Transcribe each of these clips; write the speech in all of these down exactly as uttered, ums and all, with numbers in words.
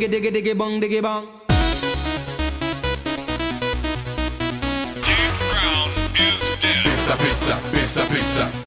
diggy diggy diggy bong diggy bong. Dan Brown is dead. Pizza, pizza, pizza, pizza.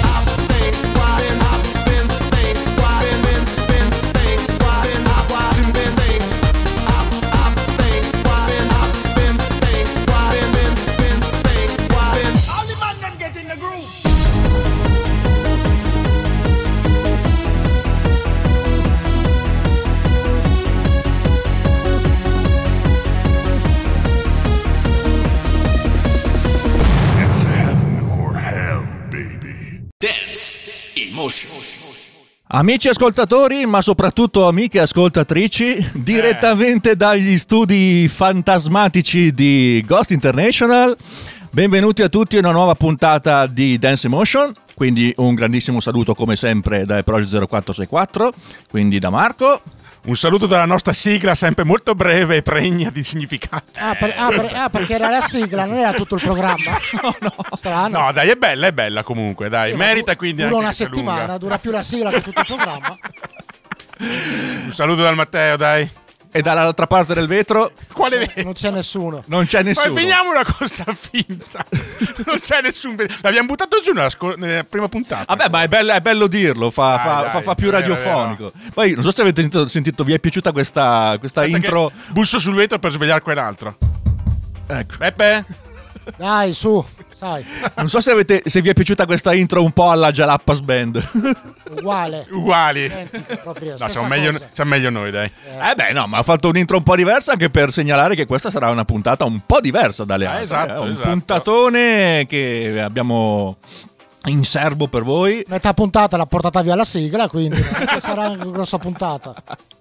Amici ascoltatori, ma soprattutto amiche ascoltatrici, direttamente dagli studi fantasmatici di Ghost International, benvenuti a tutti a una nuova puntata di Dance Emotion. Quindi un grandissimo saluto come sempre da Project zero quattro sei quattro, quindi da Marco. Un saluto dalla nostra sigla, sempre molto breve e pregna di significato. Ah, per, ah, per, ah, perché era la sigla, non era tutto il programma. No, no. Strano. No, dai, è bella, è bella comunque, dai, sì, merita quindi dura anche una settimana, lunga. Dura più la sigla che tutto il programma. Un saluto dal Matteo, dai. E dall'altra parte del vetro quale vetro? Non c'è nessuno. Non c'è nessuno. Ma finiamo una cosa finta. Non c'è nessun vetro. L'abbiamo buttato giù nella, sco- nella prima puntata. Vabbè, ma è bello, è bello dirlo, fa, dai, fa, dai, fa, fa più vero, radiofonico. Vero. Poi non so se avete sentito, sentito vi è piaciuta questa, questa intro. Busso sul vetro per svegliare quell'altro. Ecco. Peppe? Dai, su, sai. Non so se, avete, se vi è piaciuta questa intro un po' alla Jalapas Band. Uguale. Uguali. Identica, proprio, No, siamo meglio, siamo meglio noi, dai. Eh beh, no, ma ha fatto un'intro un po' diversa anche per segnalare che questa sarà una puntata un po' diversa dalle Ah, altre. esatto, eh? Un esatto. puntatone che abbiamo in serbo per voi. Metà puntata l'ha portata via la sigla, quindi non è che sarà una grossa puntata.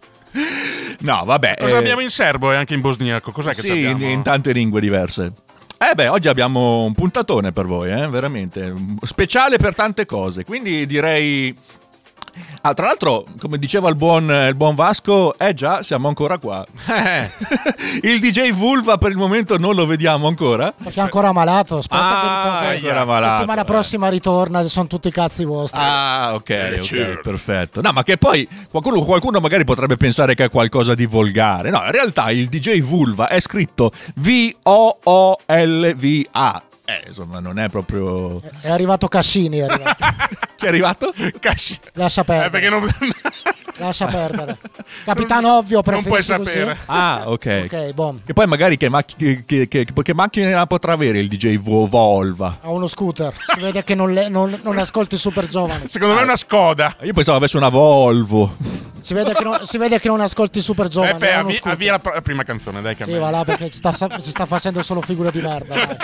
No, vabbè. Cosa eh, abbiamo in serbo e anche in bosniaco? Cos'è che sì, abbiamo? in, in tante lingue diverse. Eh beh, oggi abbiamo un puntatone per voi, eh, veramente speciale per tante cose, quindi direi... Ah, tra l'altro, come diceva il buon, il buon Vasco, eh già, siamo ancora qua. Eh. Il D J Vulva per il momento non lo vediamo ancora. Perché è ancora malato. Aspetta Ah, che è ancora malato. settimana prossima ritorna, sono tutti cazzi vostri. Ah, ok, Eh, ok, certo. perfetto. No, ma che poi qualcuno, qualcuno magari potrebbe pensare che è qualcosa di volgare. No, in realtà il D J Vulva è scritto V O O L V A. Eh, insomma, non è proprio... È arrivato Cascini, è arrivato. Chi è arrivato? Casci. Lascia Eh, perdere. perché non... Lascia perdere. Capitano Ovvio, non puoi preferisci così? sapere. Ah, ok. Ok, boh. Che poi magari che, macch- che, che, che, che macchina potrà avere il D J Vo- Volva? Ha uno scooter. Si vede che non, le, non, non ascolti super giovani. Secondo me è una Skoda. Io pensavo avesse una Volvo. Si vede che non, si vede che non ascolti super giovani. Peppe, ha uno avvi- scooter. avvia la, pr- la prima canzone, dai, che Sì, va là perché ci sta, ci sta facendo solo figure di merda. Dai.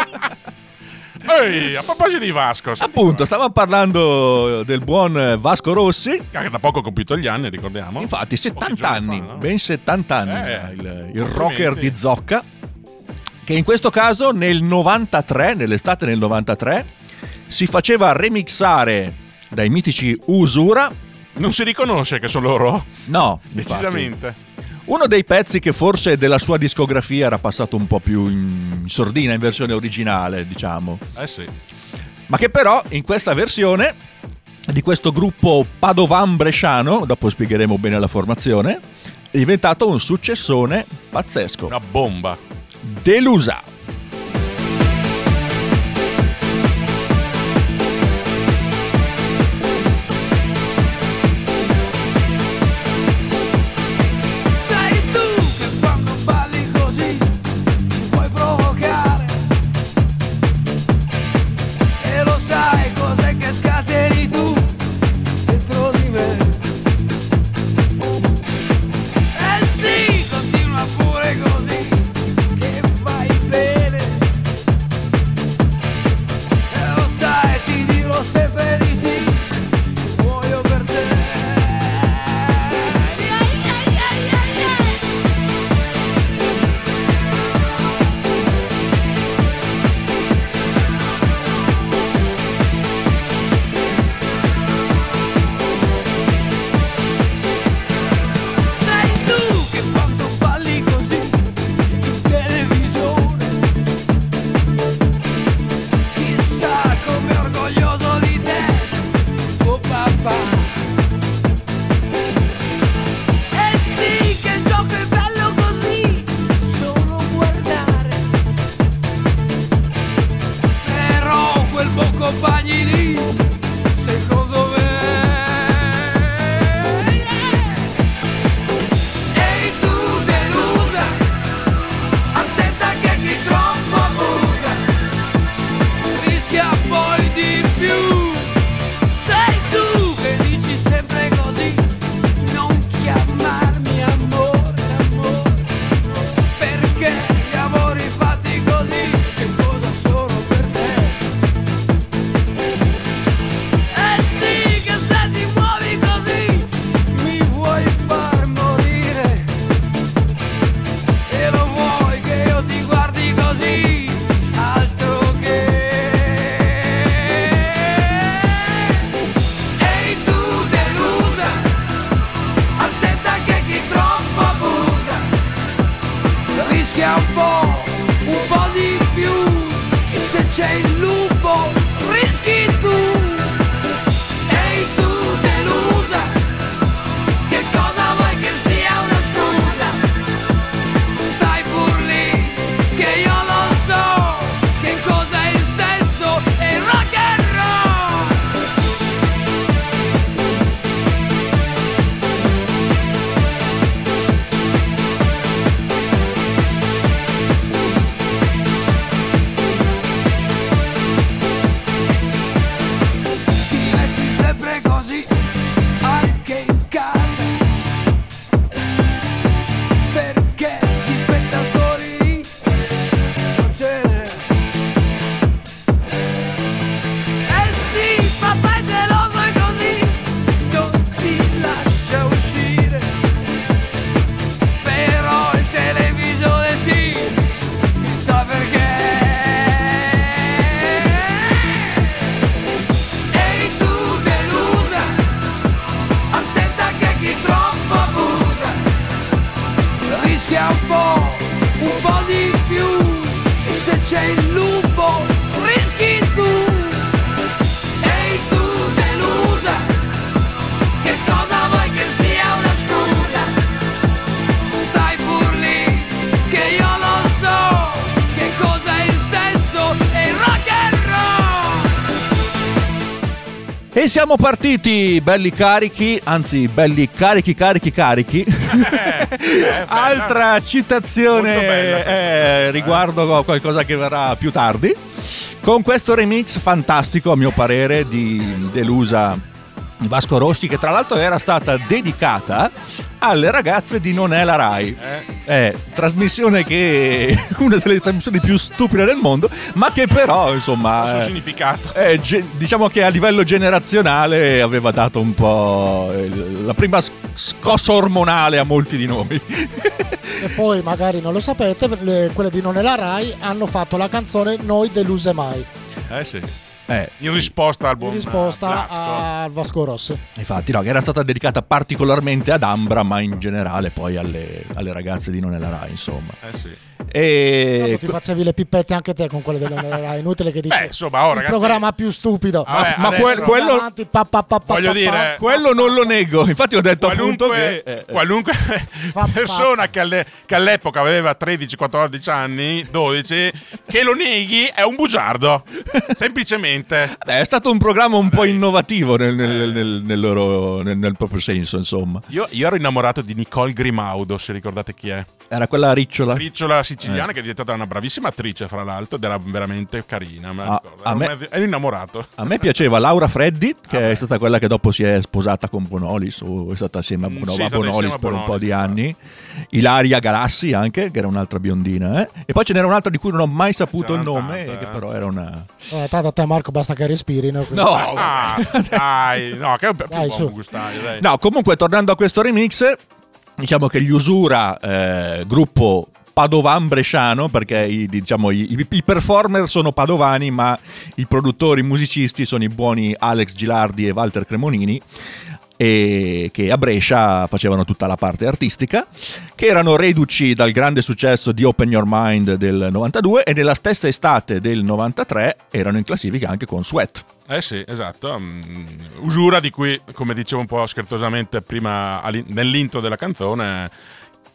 Ehi, a proposito di Vasco, senti Appunto, qua. stavamo parlando del buon Vasco Rossi. Che da poco ha compiuto gli anni, ricordiamo. Infatti, Pochi settanta giorni anni, fa, no? ben settanta anni, Eh, il, il rocker complimenti. di Zocca, che in questo caso nel novantatré, nell'estate del novantatré, si faceva remixare dai mitici Usura. Non si riconosce che sono loro? No, infatti. Decisamente. Uno dei pezzi che forse della sua discografia era passato un po' più in sordina in versione originale, diciamo. Eh sì. Ma che però in questa versione di questo gruppo padovan bresciano, dopo spiegheremo bene la formazione, è diventato un successone pazzesco. Una bomba. Delusa. Sei tu che quando balli così mi puoi provocare e lo sai cos'è che scateni tu dentro di me. Eh sì, continua pure così che fai bene. compagni di secondo me. Ehi tu delusa, attenta che chi troppo abusa rischia poi di più. Sei tu che dici sempre così, non chiamarmi amore, amore, perché gli amori fatti così, che cosa sono per te? Eh sì, che se ti muovi così, mi vuoi far morire, e lo vuoi che io ti guardi così, altro che. Ehi tu delusa, attenta che chi troppo abusa rischia un po', un po' di più, e se c'è il lupo rischi tu. Ehi tu delusa, che cosa vuoi che sia una scusa? Stai pur lì, che io lo so, che cos'è il sesso e il rock and roll. Ti vesti sempre così, anche in casa, perché gli spettatori non ce n'è. Eh sì, papà è geloso e così non ti lascia uscire, però in televisione sì, chissà perché. Ehi tu delusa, attenta che chi troppo abusa rischia un po', un po' di più, e se c'è il lupo rischi tu. Ehi tu delusa, che cosa vuoi che sia una scusa? Stai pur lì, che io lo so, che cos'è il sesso e il rock and roll. E siamo partiti belli carichi, anzi belli carichi carichi carichi. Altra citazione Molto bella. eh, riguardo a qualcosa che verrà più tardi, con questo remix fantastico a mio parere di Delusa Vasco Rossi, che tra l'altro era stata dedicata alle ragazze di Non è la Rai. Eh, trasmissione che una delle trasmissioni più stupide del mondo, ma che però insomma Il suo eh, significato. eh, ge- diciamo che a livello generazionale aveva dato un po' il- la prima s- scossa ormonale a molti di noi. E poi magari non lo sapete, le- quelle di Non è la Rai hanno fatto la canzone Noi deluse mai, Eh sì. Eh, In risposta al in buon risposta Blasco. al Vasco Rossi. infatti no, che era stata dedicata particolarmente ad Ambra, ma in generale poi alle, alle ragazze di Non è la Rai, insomma. Eh sì. E Tanto ti facevi le pippette anche te con quelle di Non è la Rai, inutile che dici Beh, insomma, oh, il ragazzi, programma più stupido. Vabbè, ma adesso- que- quello- Avanti, pa, pa, pa, pa, Voglio pa, dire, pa. quello non lo nego, infatti ho detto appunto qualunque, che eh, qualunque Fa- persona che, alle- che all'epoca aveva tredici quattordici anni, dodici, che lo neghi è un bugiardo. Semplicemente. beh, è stato un programma un po' innovativo nel, nel- nel- nel loro, nel, nel proprio senso, insomma. Io, io ero innamorato di Nicole Grimaudo, se ricordate chi è. Era quella ricciola. Ricciola siciliana che è diventata una bravissima attrice, fra l'altro, ed era veramente carina. Me la Ah, ricordo. a Ero, me- mezzo- ero innamorato. A me piaceva Laura Freddi, che è stata quella che dopo si è sposata con Bonolis, o è stata assieme a, Mm, Bono- sì, è a stata Bonolis insieme a per un po' Bonolis, di esatto. anni. Ilaria Galassi anche, che era un'altra biondina. Eh? E poi ce n'era un'altra di cui non ho mai saputo il C'erano nome, tante, che eh. però era una... Eh, tanto a te Marco basta che respirino. quindi- No, Ah, dai, no, che è un po' più Dai, buon su. gustaio, dai. no, comunque tornando a questo remix, diciamo che gli Usura, eh, gruppo padovan bresciano, perché i, diciamo, i, i performer sono padovani, ma i produttori, i musicisti sono i buoni Alex Gilardi e Walter Cremonini, e che a Brescia facevano tutta la parte artistica, che erano reduci dal grande successo di Open Your Mind del novantadue, e nella stessa estate del novantatré erano in classifica anche con Sweat. Eh sì, esatto. Mm, Usura, di cui, come dicevo un po' scherzosamente prima all'in- nell'intro della canzone,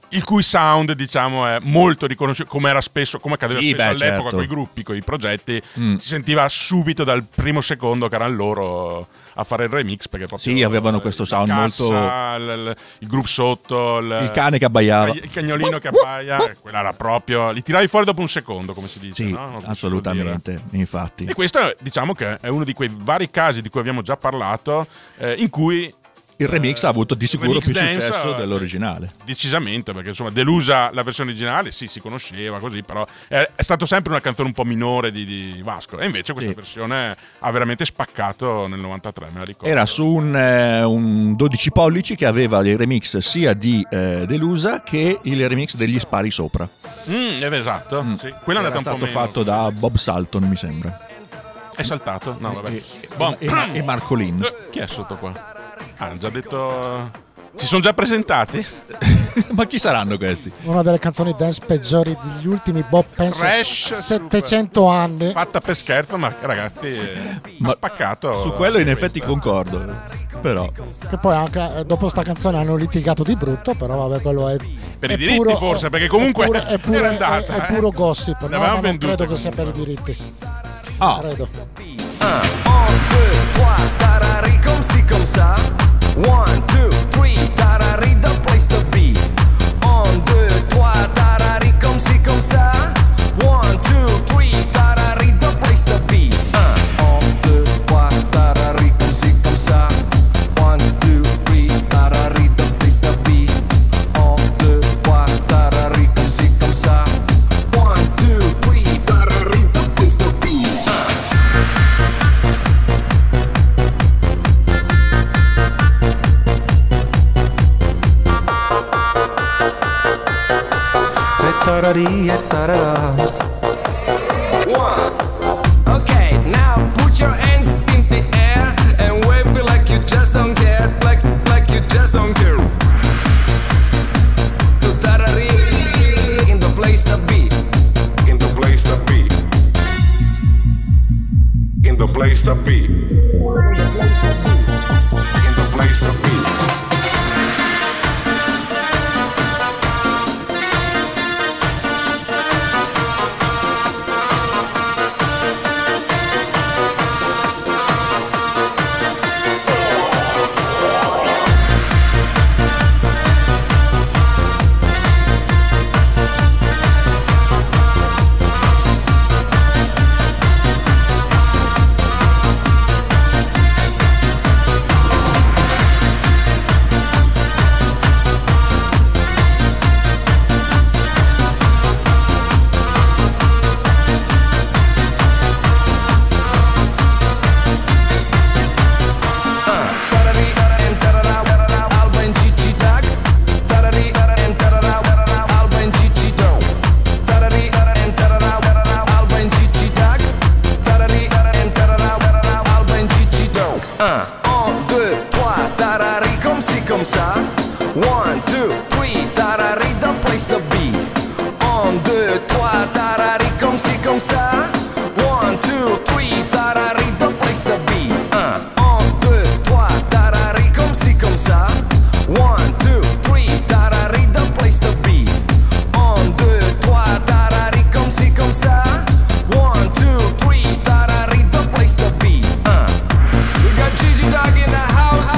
il cui sound, diciamo, è molto riconosciuto, come era spesso, come accadeva Sì, spesso beh, all'epoca certo. con i gruppi, con i progetti, Mm. si sentiva subito dal primo secondo che erano loro a fare il remix, perché proprio Sì, avevano questo la sound cassa, molto- il, il, il groove sotto, il, Il cane che abbaiava. il cagnolino che abbaia, eh, quella era proprio, li tiravi fuori dopo un secondo, come si dice, Sì, no? Non si può assolutamente, dire. infatti. E questo, diciamo, che è uno di quei vari casi di cui abbiamo già parlato, eh, in cui Il remix ha avuto di il sicuro remix più dance, successo eh, dell'originale. Decisamente, perché insomma, delusa la versione originale, sì, si conosceva così, però è, è stato sempre una canzone un po' minore di, di Vasco. E invece questa Sì. versione ha veramente spaccato nel novantatré, me la ricordo. Era su un, eh, un dodici pollici che aveva il remix sia di eh, Delusa che il remix degli Spari Sopra. Mm, è esatto, Mm. sì. Quello è Era andato un stato po' meno. fatto da Bob Salton, mi sembra. È saltato? No, vabbè. E, Boh. e- e Marco Lin. Eh, Chi è sotto qua? Ah, hanno già detto... Si sono già presentati? Ma chi saranno questi? Una delle canzoni dance peggiori degli ultimi, boh, penso Trash, settecento anni. Fatta per scherzo, ma ragazzi, eh, Ma ha spaccato. Su quello in questa. effetti concordo. Però Che poi anche eh, dopo sta canzone hanno litigato di brutto, però vabbè, quello è Per è i diritti puro- forse, è- perché comunque è, pure, è, pure- era è- andata, è eh. puro gossip, Ne no, avevamo ma non vendute credo che sia per i comunque. diritti. ah, Credo. un, deux, trois, tarari, comme si, comme ça. One, two, three, tarari, the place to be. Un, deux, trois, tarari, comme si, comme ça. One, two, three, tarari, the place to be. Un, deux, trois, tarari, comme si, comme ça. One, two, three, tarari, the place to be. Un, deux, trois, tarari, comme si, comme ça. One, two, three, tarari, the place to be. Tarari, tarara. One. Okay, now put your hands in the air and wave it like you just don't care, like like you just don't care. To tarari, in the place to be, In the place to be. In the place to be. In the place to be. tarari, and tarara, alba and chichi dag. Tarari, and tarara, alba and chichi dog. Tarari, and tarara, alba and chichi dag. Tarari, and tarara, alba and chichi dog. Un, deux, trois, tarari, comme si, comme ça. One, two, three, tarari, the place to be. Un, deux, trois, tarari, comme si, comme ça. One, two, three, tarari, the place to be. Un, deux, trois, tarari, comme si, comme ça. One, two, three, tarari, the place to be. Un, deux, trois, tarari, comme si, comme ça. One, two, three, tarari, the place to be. We got Gigi Dog in the house.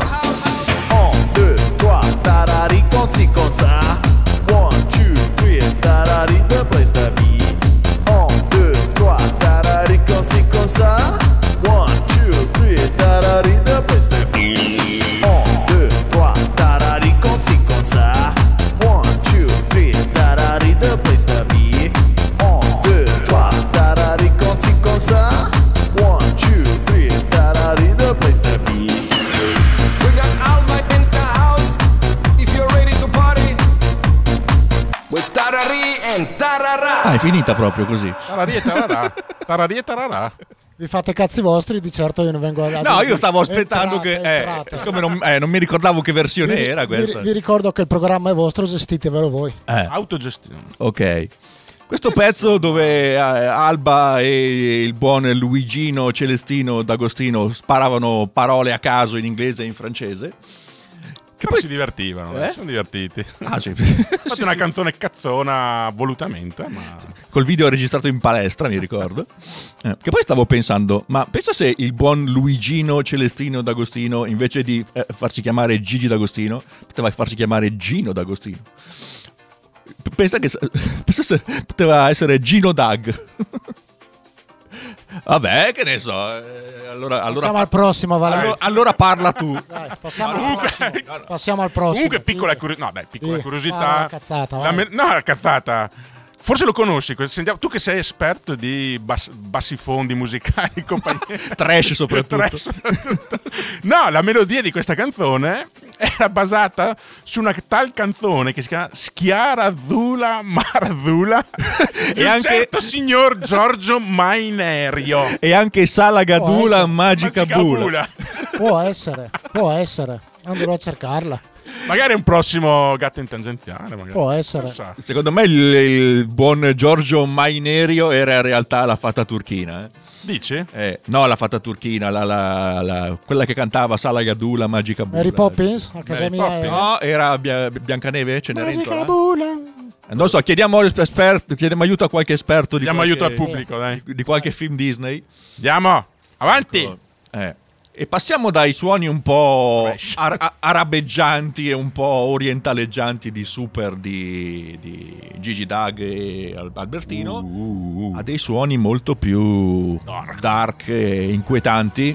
Un, deux, trois, tarari, comme si, comme ça. One, two, three, tarari, the place to be. Un, deux, trois, tarari, comme si, comme ça. One, two, three, tarari, the place to be. Un, deux, trois, tarari, comme si, comme ça. One, two, three, tarari, the place to be. Un, deux, trois, tarari, comme si, comme ça. One, two, three, tarari, the place to be. We got Alba in the house. If you're ready to party with Tarari and Tarara. ah, è finita proprio così. Tarari e tararà. Tarari e tararà. Vi fate cazzi vostri, di certo io non vengo a No, io stavo aspettando entrate, che... eh, entrate. siccome non, eh, non mi ricordavo che versione Vi- era vi, questa. vi ricordo che il programma è vostro, gestitevelo voi. Eh, Autogestione. ok. Questo pezzo dove eh, Alba e il buon Luigino Celestino D'Agostino sparavano parole a caso in inglese e in francese Però poi- si divertivano, Eh? si sono divertiti. Ah, sì. Infatti una canzone cazzona volutamente, ma Col video registrato in palestra, mi ricordo. Eh, che poi stavo pensando, ma pensa se il buon Luigino Celestino D'Agostino, invece di eh, farsi chiamare Gigi D'Agostino, poteva farsi chiamare Gino D'Agostino. P- Pensa che pensa se poteva essere Gino Dag. Vabbè, che ne so. eh, allora, allora, Passiamo al prossimo, Valerio. allora, allora parla tu. Dai, passiamo, Comunque- al prossimo. passiamo al prossimo. comunque piccola Sì. curiosità. No, beh, piccola Sì, curiosità. fai la cazzata, vai. me- no, la cazzata. Forse lo conosci, que- sentiamo- tu che sei esperto di bas- bassifondi musicali e compagnia. Trash soprattutto. Trash soprattutto. No, la melodia di questa canzone era basata su una tal canzone che si chiama Schiara Zula Marzula di E un anche- certo signor Giorgio Mainerio. E anche Sala Gadula, essere. Magica, Magica Bula. Bula. Può essere, può essere. Andrò a cercarla. Magari un prossimo gatto in tangenziale. Magari. Può essere. Non so. Secondo me il, il buon Giorgio Mainerio era in realtà la fata turchina. Eh. Dici? Eh, no, la fata turchina, la, la- la- quella che cantava Sala Gadula, Magica Bula. Mary Poppins, a casa Mary mia. Poppins. era- No, era Bia- Biancaneve, Cenerentola. Magica Bula. Eh, Non so, chiediamo, esperto, chiediamo aiuto a qualche esperto di Diamo qualche, aiuto al pubblico, dai. di qualche film Disney. Andiamo, avanti. Eh. E passiamo dai suoni un po' Fresh. ar- a- arabeggianti e un po' orientaleggianti di Super di, di Gigi Dag e Al- Albertino a dei suoni molto più Dark. dark e inquietanti.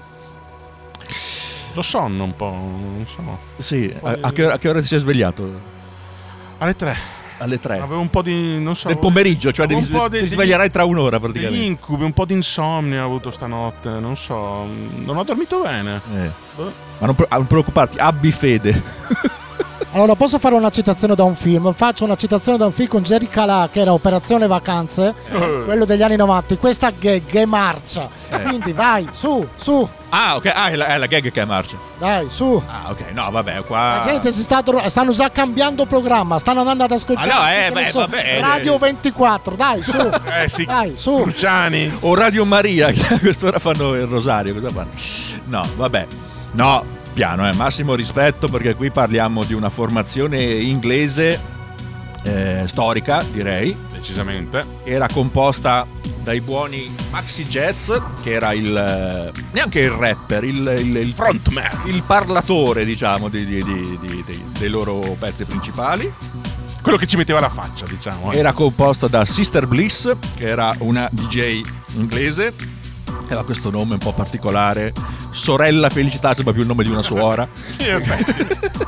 Ho sonno un po', non so. Sì, a, a che ora, a che ora ti sei svegliato? Alle tre. Alle tre Avevo un po' di, non so. del pomeriggio, cioè avevo devi, un po' sve- di- ti sveglierai tra un'ora Degli praticamente. incubi, un po' di insonnia ho avuto stanotte, non so. Non ho dormito bene. Eh. Boh. Ma non, pre- non preoccuparti, abbi fede. Allora, posso fare una citazione da un film? Faccio una citazione da un film con Jerry Calà, che era Operazione Vacanze, quello degli anni novanta. Questa gag è marcia. Quindi vai, su, su, Ah, ok, ah, è la, è la gag che è marcia. dai, su. Ah, ok, no, vabbè, qua. La gente si sta dro- stanno già cambiando programma, stanno andando ad ascoltare Ah, no, sì, eh, che ne beh, so, vabbè, Radio ventiquattro, dai, su. Eh sì, Dai, su. Cruciani. O Radio Maria, che a quest'ora fanno il rosario, cosa fanno? No, vabbè. No, piano, eh, massimo rispetto perché qui parliamo di una formazione inglese eh, storica, direi. Decisamente. Era composta dai buoni Maxi Jazz, che era il eh, neanche il rapper, il, il, il Frontman. il parlatore, diciamo, di- di- di- di- di- dei loro pezzi principali. Quello che ci metteva la faccia, diciamo. eh. Era composto da Sister Bliss, che era una D J inglese, aveva questo nome un po' particolare. Sorella Felicità sembra più il nome di una suora. Sì, in effetti.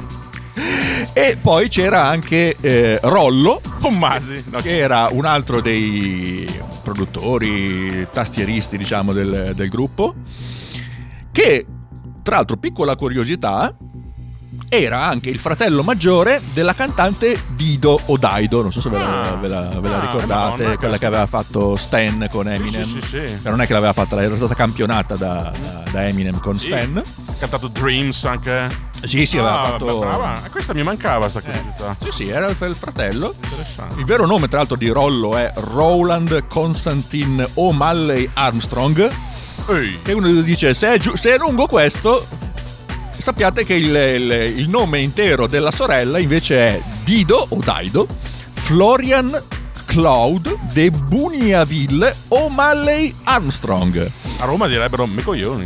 E poi c'era anche eh, Rollo, Tommasi. No, che era un altro dei produttori, tastieristi, diciamo, del, del gruppo, che, tra l'altro, piccola curiosità, era anche il fratello maggiore della cantante Dido o Daido, non so se ve la, Ah. ve la- ve la Ah, ricordate, Madonna, quella che aveva fatto Stan con Eminem. sì, sì, sì. Cioè, non è che l'aveva fatta, era stata campionata da, da- da Eminem con Sì. Stan. Ha cantato Dreams anche. Sì, sì, aveva Ah, fatto... beh, brava. Eh, Questa mi mancava, sta curiosità. Sì, sì, era il, il fratello. Interessante. Il vero nome, tra l'altro, di Rollo è Roland Constantine O'Malley Armstrong. Ehi. E uno dice: se è, giu- se è lungo questo, sappiate che il, il- il nome intero della sorella invece è Dido o Daido Florian Claude de Buniaville O'Malley Armstrong. A Roma direbbero me coglioni.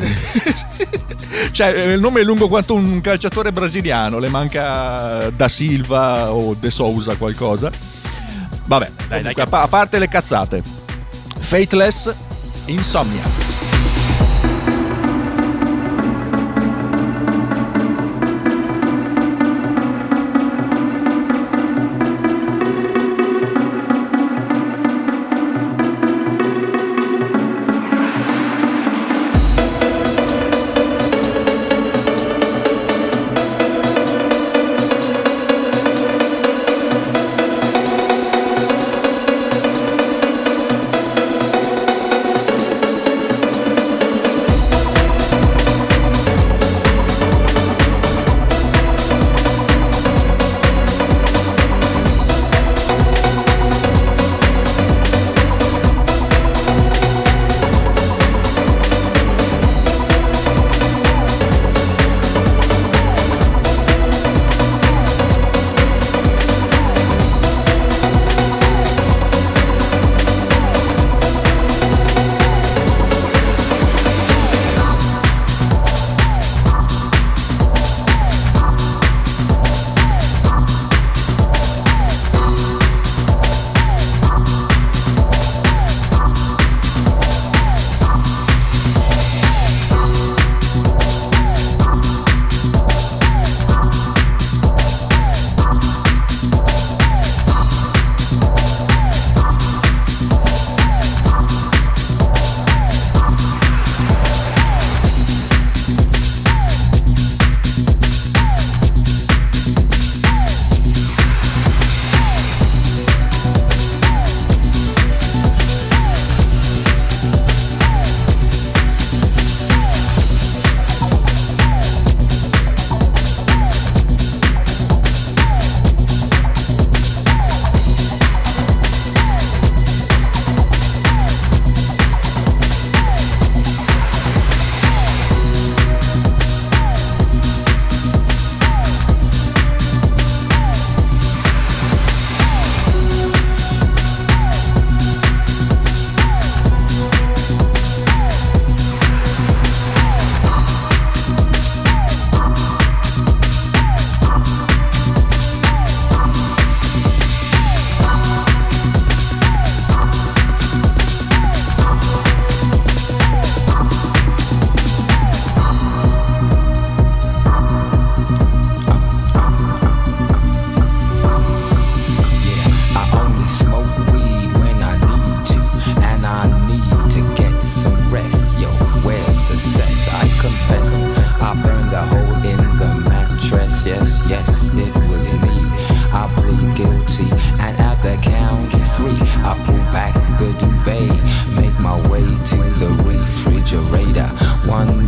Cioè, il nome è lungo quanto un calciatore brasiliano, le manca Da Silva o De Souza qualcosa. Vabbè, comunque, a pa- a parte le cazzate. Fateless, Insomnia.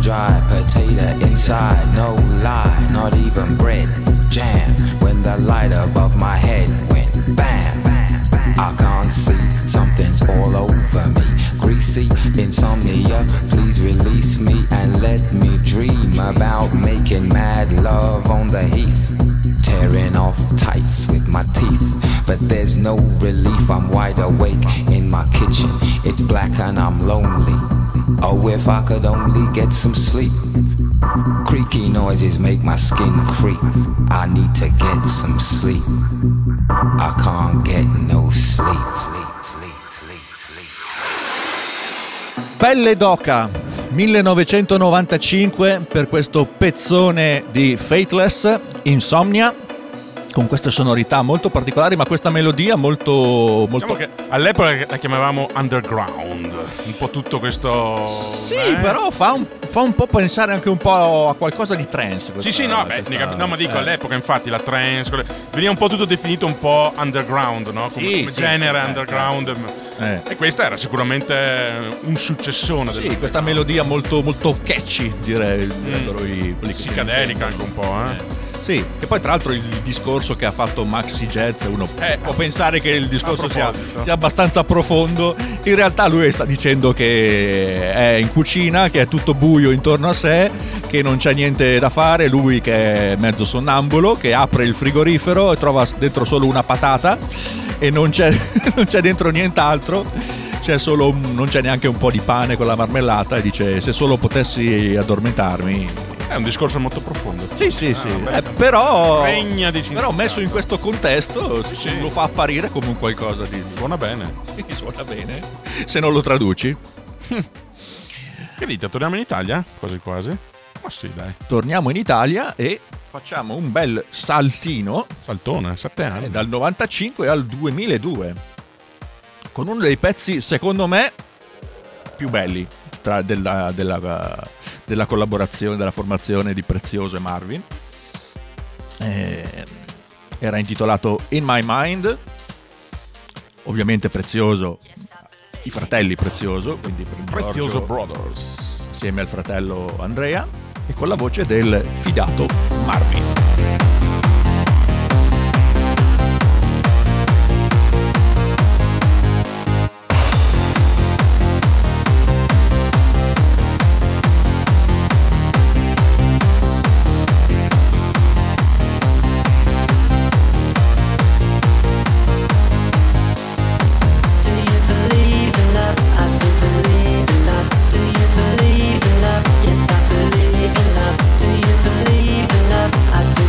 dry potato inside, no lie, not even bread. Jam when the light above my head went bam. I can't see, something's all over me. Greasy insomnia, please release me and let me dream about making mad love on the heath. Tearing off tights with my teeth, but there's no relief. I'm wide awake in my kitchen, it's black and I'm lonely. Oh, if I could only get some sleep. Creaky noises make my skin creep. I need to get some sleep. I can't get no sleep. Pelle d'oca, millenovecentonovantacinque, per questo pezzone di Faithless, Insomnia, con queste sonorità molto particolari, ma questa melodia molto... molto... Diciamo che all'epoca la chiamavamo underground, un po' tutto questo... Sì, eh? però fa un, fa un po' pensare anche un po' a qualcosa di trance. Questa, Sì, sì, no, beh, questa, no, ma dico, eh. all'epoca infatti la trance, quelle- veniva un po' tutto definito un po' underground, no? Come, Sì, come sì, genere sì, underground. Eh. E questa era sicuramente un successone del Sì, questa melodia molto, molto catchy, direi, direbbero i- quelli che si psicadelica anche intendono. un po', eh. Sì, che poi tra l'altro il discorso che ha fatto Maxi Jazz, uno Eh, può pensare che il discorso a sia, proposito. sia abbastanza profondo, in realtà lui sta dicendo che è in cucina, che è tutto buio intorno a sé, che non c'è niente da fare, lui che è mezzo sonnambulo, che apre il frigorifero e trova dentro solo una patata e non c'è, non c'è dentro nient'altro. C'è solo un- non c'è neanche un po' di pane con la marmellata e dice se solo potessi addormentarmi. È un discorso molto profondo. Sì, sì, sì. beh, Eh, però, regna di però messo in questo contesto sì. lo fa apparire come un qualcosa di... Suona bene. Sì, suona bene. Se non lo traduci. Che dite, torniamo in Italia? Quasi quasi. Ma sì, dai. Torniamo in Italia e facciamo un bel saltino Saltone, sette anni. eh, dal novantacinque al duemiladue con uno dei pezzi, secondo me, più belli tra della, della, della collaborazione, della formazione di Prezioso e Marvin. Eh, era intitolato In My Mind. Ovviamente Prezioso, i fratelli Prezioso, quindi per Prezioso Giorgio Brothers. insieme al fratello Andrea e con la voce del fidato Marvin. Do you believe in love? I do believe in love. Do you believe in love? Yes, I believe in love. Do you believe in love? I do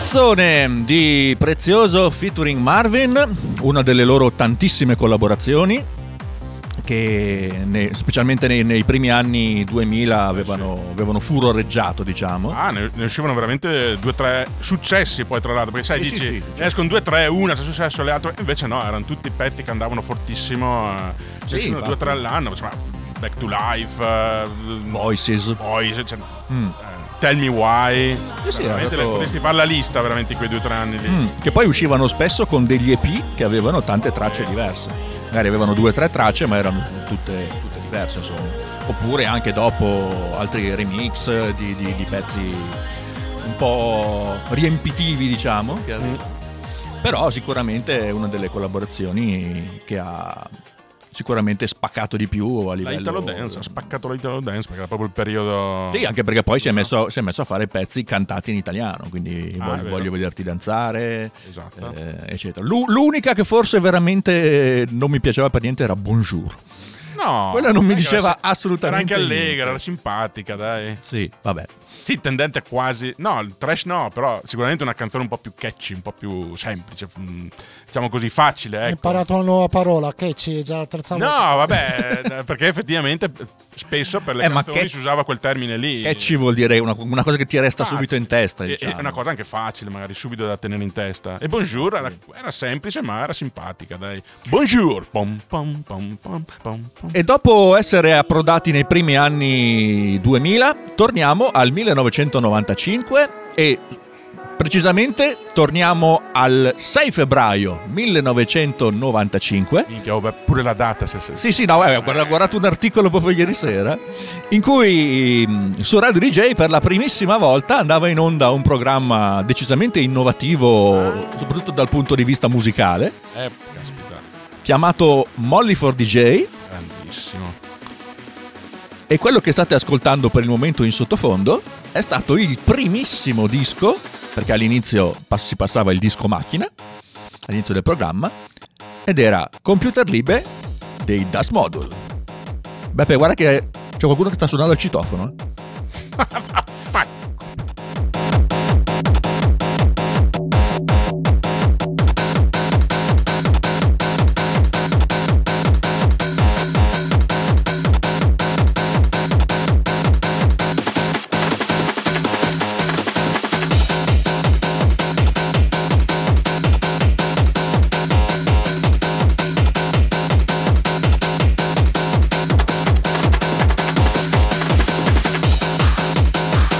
Pezzone di Prezioso featuring Marvin, una delle loro tantissime collaborazioni che ne- specialmente nei, nei primi anni duemila avevano, avevano furoreggiato, diciamo. Ah, ne, ne uscivano veramente due o tre successi poi tra l'altro, perché sai, Sì, dici, sì, sì, sì. escono due o tre, una c'è successo, le altre, invece no, erano tutti pezzi che andavano fortissimo, eh, Sì, ne uscivano due o infatti. tre all'anno, insomma, Back to Life, eh, Voices. Voices, cioè, Mm. eh, Tell Me Why, Sì, sì, veramente era proprio- le- potresti fare la lista veramente in quei due o tre anni lì. Mm, che poi uscivano spesso con degli E P che avevano tante tracce diverse. Magari avevano due o tre tracce, ma erano tutte, tutte diverse, insomma. Oppure anche dopo altri remix di, di- di pezzi un po' riempitivi, diciamo. che- Però sicuramente è una delle collaborazioni che ha sicuramente spaccato di più a La livello... Italo Dance, ha spaccato la Italo Dance perché era proprio il periodo... Sì, anche perché poi si è, messo, si è messo a fare pezzi cantati in italiano, quindi Ah, voglio, è vero. voglio vederti danzare, Esatto. eh, eccetera. L'u- l'unica che forse veramente non mi piaceva per niente era Bonjour. No, Quella non mi era- diceva era assolutamente anche allegra, niente. era simpatica, dai. Sì, vabbè. Sì, tendente quasi... No, il trash no, però sicuramente una canzone un po' più catchy, un po' più semplice, mm, diciamo così, facile, Hai ecco. imparato una nuova parola, catchy, è già la terza volta. No, vabbè, perché effettivamente spesso per le Eh, ma canzoni che- si usava quel termine lì. Catchy vuol dire una, una cosa che ti resta Facile. subito in testa, E- diciamo. È una cosa anche facile, magari subito da tenere in testa. E Bonjour era, era semplice, ma era simpatica, dai. Bonjour! Pom, pom, pom, pom, pom, pom. E dopo essere approdati nei primi anni duemila, torniamo al millenovecentonovantacinque e precisamente torniamo al sei febbraio millenovecentonovantacinque. Minchia, oh, beh, pure la data. Se, se. Sì, sì, no, eh, ho guarda- ho guardato un articolo proprio ieri sera in cui mh, su Radio D J per la primissima volta andava in onda un programma decisamente innovativo, soprattutto dal punto di vista musicale, Eh, caspita, chiamato Molly for D J. grandissimo. E quello che state ascoltando per il momento in sottofondo è stato il primissimo disco, perché all'inizio pass- si passava il disco macchina, all'inizio del programma, ed era Computer Libre dei Das Modul. Beppe, guarda che c'è qualcuno che sta suonando il citofono. eh. Fai. Thank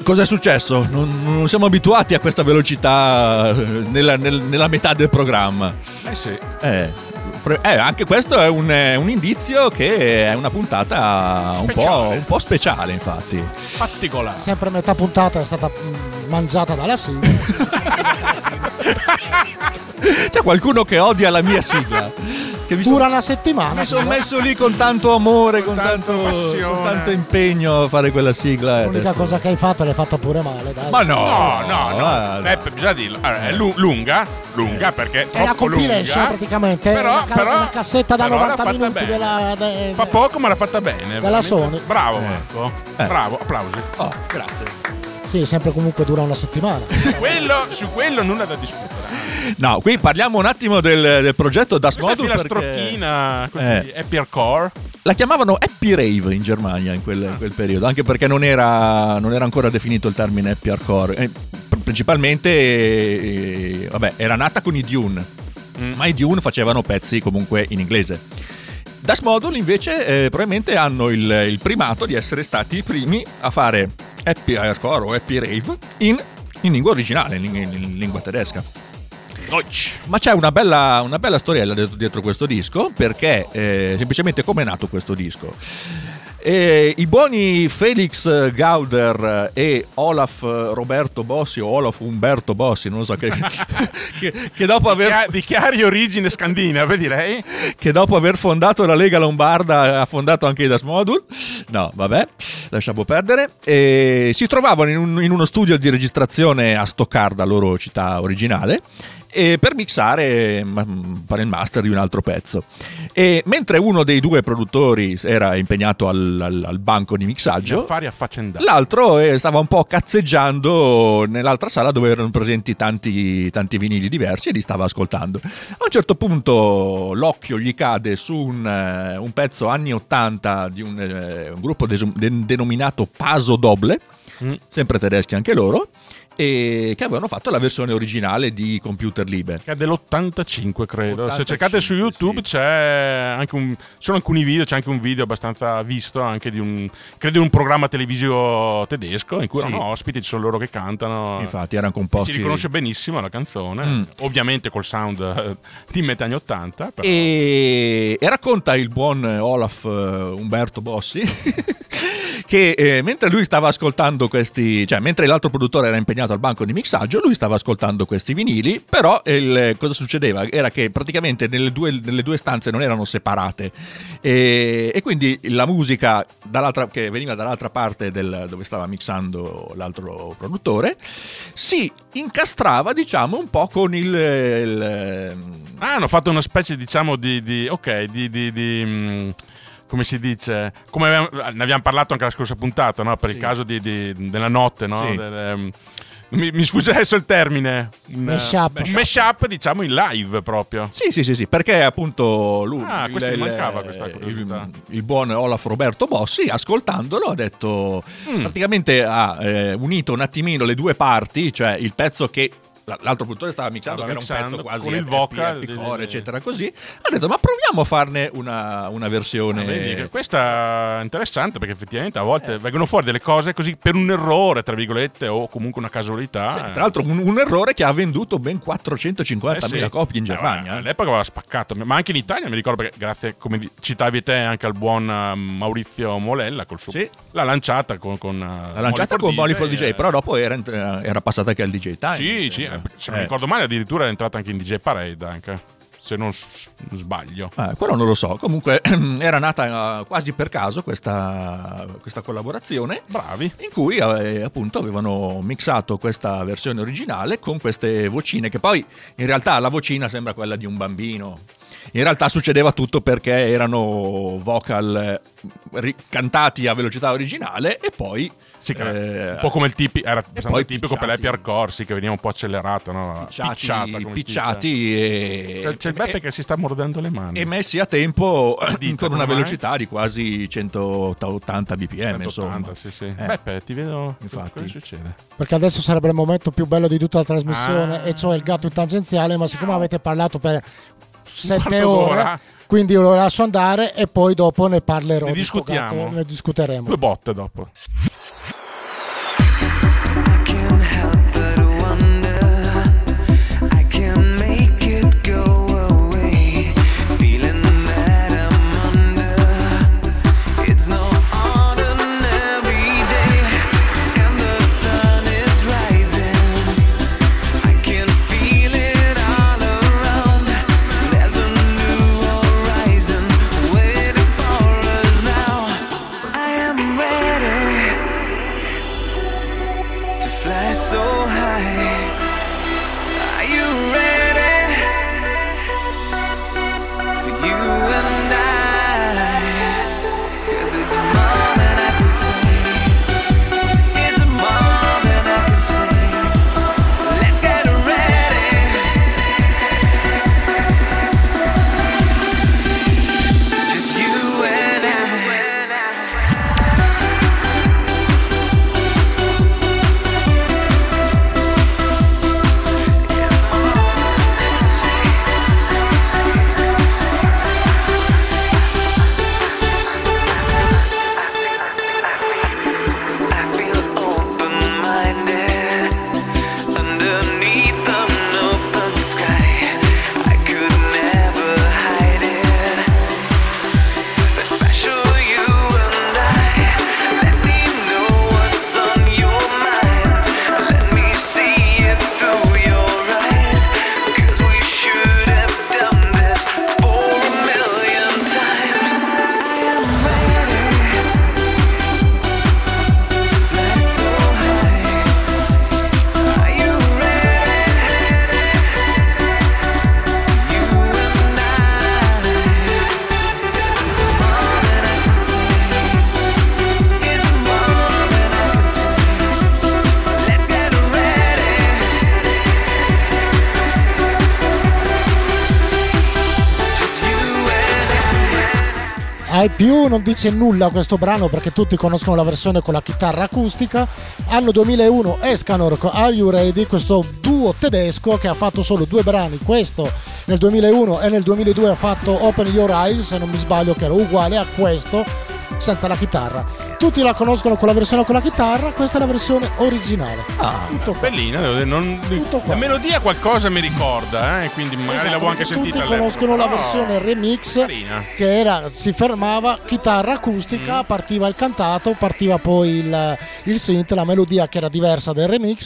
Cos'è successo? Non, non siamo abituati a questa velocità eh, nella, nel- nella metà del programma. Eh sì. Eh, pre- eh, anche questo è un, è un indizio che è una puntata un po', Speciale. un po' speciale, infatti. Particolare. Sempre metà puntata è stata mm, mangiata dalla sigla. C'è qualcuno che odia la mia sigla. Che mi Dura son- una settimana. Mi sono sigla. messo lì con tanto amore, con, Con tanta tanto, passione. con tanto impegno a fare quella sigla. e L'unica adesso- cosa che hai fatto l'hai fatta pure male, dai. Ma no, No, no, no. guarda. Eh, bisogna dirlo. Allora, è lu- lunga, lunga perché è È una troppo compilation lunga. praticamente, è Però, una, ca- però, una cassetta da però l'ha novanta fatta minuti bene. della, de- Fa poco ma l'ha fatta bene. Della veramente. Sony. Bravo Eh. Marco. Eh. Bravo, applausi. Oh, grazie. Sì, sempre comunque dura una settimana. Quello, su quello nulla da discutere. No, qui parliamo un attimo del, del progetto Das Questa è Modul la perché filastrocchina così, Eh. Happy Hardcore. la chiamavano Happy Rave in Germania in quel, in quel periodo, anche perché non era, non era ancora definito il termine Happy Hardcore. Eh, pr- principalmente, eh, vabbè, era nata con i Dune, Mm. ma i Dune facevano pezzi comunque in inglese. Das Modul invece eh, probabilmente hanno il, il primato di essere stati i primi a fare Happy Hardcore o Happy Rave in, in lingua originale, in, in- in lingua tedesca. Deutsch. Ma c'è una bella, una bella storiella dietro, dietro questo disco, perché eh, semplicemente come è nato questo disco? Eh, I buoni Felix Gauder e Olaf Roberto Bossi o Olaf Umberto Bossi, non lo so, che, che, che dopo Di, aver, chi- di chiari origine scandinave, direi. che dopo aver fondato la Lega Lombarda ha fondato anche i Das Modul. No, vabbè, lasciamo perdere. E si trovavano in, un- in uno studio di registrazione a Stoccarda, loro città originale, e per mixare, ma- fare il master di un altro pezzo. E mentre uno dei due produttori era impegnato al, al- al banco di Gli mixaggio, affari affaccendati. l'altro eh, stava un po' cazzeggiando nell'altra sala dove erano presenti tanti, tanti vinili diversi e li stava ascoltando. A un certo punto l'occhio gli cade su un, eh, un pezzo anni ottanta di un, eh, un gruppo desum- de- denominato Paso Doble, Mm. sempre tedeschi anche loro, e che avevano fatto la versione originale di Computer Libre. Che è dell'ottantacinque, credo. Se ottantacinque, cercate su YouTube sì. c'è anche un. Ci sono alcuni video, c'è anche un video abbastanza visto, anche di un. Credo di un programma televisivo tedesco in cui Sì. erano ospiti, ci sono loro che cantano. Infatti erano Si composti. riconosce benissimo la canzone, Mm. ovviamente col sound eh, di metà anni ottanta. Però. E, e racconta il buon Olaf eh, Umberto Bossi che eh, mentre lui stava ascoltando questi, cioè mentre l'altro produttore era impegnato al banco di mixaggio, lui stava ascoltando questi vinili, però il, cosa succedeva? Era che praticamente nelle due, nelle due stanze non erano separate e, e quindi la musica dall'altra, che veniva dall'altra parte del, dove stava mixando l'altro produttore si incastrava, diciamo, un po' con il, il Ah, hanno fatto una specie, diciamo, di. di ok, di. di, di mm, come si dice? Come abbiamo- ne abbiamo parlato anche la scorsa puntata, no? Per il caso di, di- della notte, no? Sì. Del, ehm, mi, mi sfugge adesso il termine. Un, Mashup. Un mashup, diciamo, in live proprio. Sì, sì, sì, sì, perché appunto lui, Ah, questo mi mancava, questa il, curiosità. il buon Olaf Roberto Bossi, ascoltandolo, ha detto, Mm. praticamente ha eh, unito un attimino le due parti, cioè il pezzo che l- l'altro produttore stava mixando, Stava che era un mixando pezzo quasi con il happy, vocal happy di- core, di- eccetera, così, ha detto, ma proviamo a farne una, una versione. Ah, vedi, che questa è interessante perché effettivamente a volte vengono fuori delle cose così per un errore, tra virgolette, o comunque una casualità. Tra l'altro un, un errore che ha venduto ben quattrocentocinquantamila Eh sì. copie in Eh, Germania. guarda, all'epoca aveva spaccato, ma anche in Italia mi ricordo perché grazie, come di- citavi te, anche al buon eh, Maurizio Molella col suo, Sì. l'ha lanciata con, con eh, L'ha lanciata con Molly for D J, eh, però dopo era, ent- era passata anche al D J Time. sì, sì, eh, se non Eh. ricordo male addirittura è entrata anche in D J Parade anche, se non s- sbaglio. Eh, quello non lo so, comunque era nata eh, quasi per caso questa, questa collaborazione Bravi. in cui eh, appunto avevano mixato questa versione originale con queste vocine che poi in realtà la vocina sembra quella di un bambino. In realtà succedeva tutto perché erano vocal eh, ri- cantati a velocità originale e poi Sì, che eh, un po' come il tipi, era abbastanza poi tipico per picciati. l'happy hardcore, sì, che veniva un po' accelerato, no? picciati, Picciata, come si dice. picciati e, C'è, c'è il Beppe e- che si sta mordendo le mani. e messi a tempo dita, con una come mai? velocità di quasi centottanta bpm, insomma. centottanta, sì, sì. Eh. Beppe, ti vedo. Infatti. Cosa succede? Perché adesso sarebbe il momento più bello di tutta la trasmissione, Ah. e cioè il gatto in tangenziale, ma siccome avete parlato per sette quarto ore, d'ora. quindi io lo lascio andare e poi dopo ne parlerò. Ne di sto discutiamo. gatto, ne discuteremo. Due botte dopo. fly so high. Are you ready for you and I? 'Cause it's more than I can say. It's more than I can say. Let's get ready. Just you and I. Ai più non dice nulla questo brano perché tutti conoscono la versione con la chitarra acustica. Anno duemilauno Escanor con Are You Ready, questo duo tedesco che ha fatto solo due brani, questo nel duemilauno e nel duemiladue ha fatto Open Your Eyes, se non mi sbaglio, che era uguale a questo senza la chitarra. Tutti la conoscono con la versione con la chitarra, questa è la versione originale. Ah, tutto qua. bellina, non, Tutto qua. la melodia qualcosa mi ricorda, eh, quindi magari Esatto, l'avevo anche tutti sentita conoscono all'epoca. la versione Oh, remix carina. che era, si fermava chitarra acustica, Mm. partiva il cantato, partiva poi il, il synth, la melodia che era diversa del remix,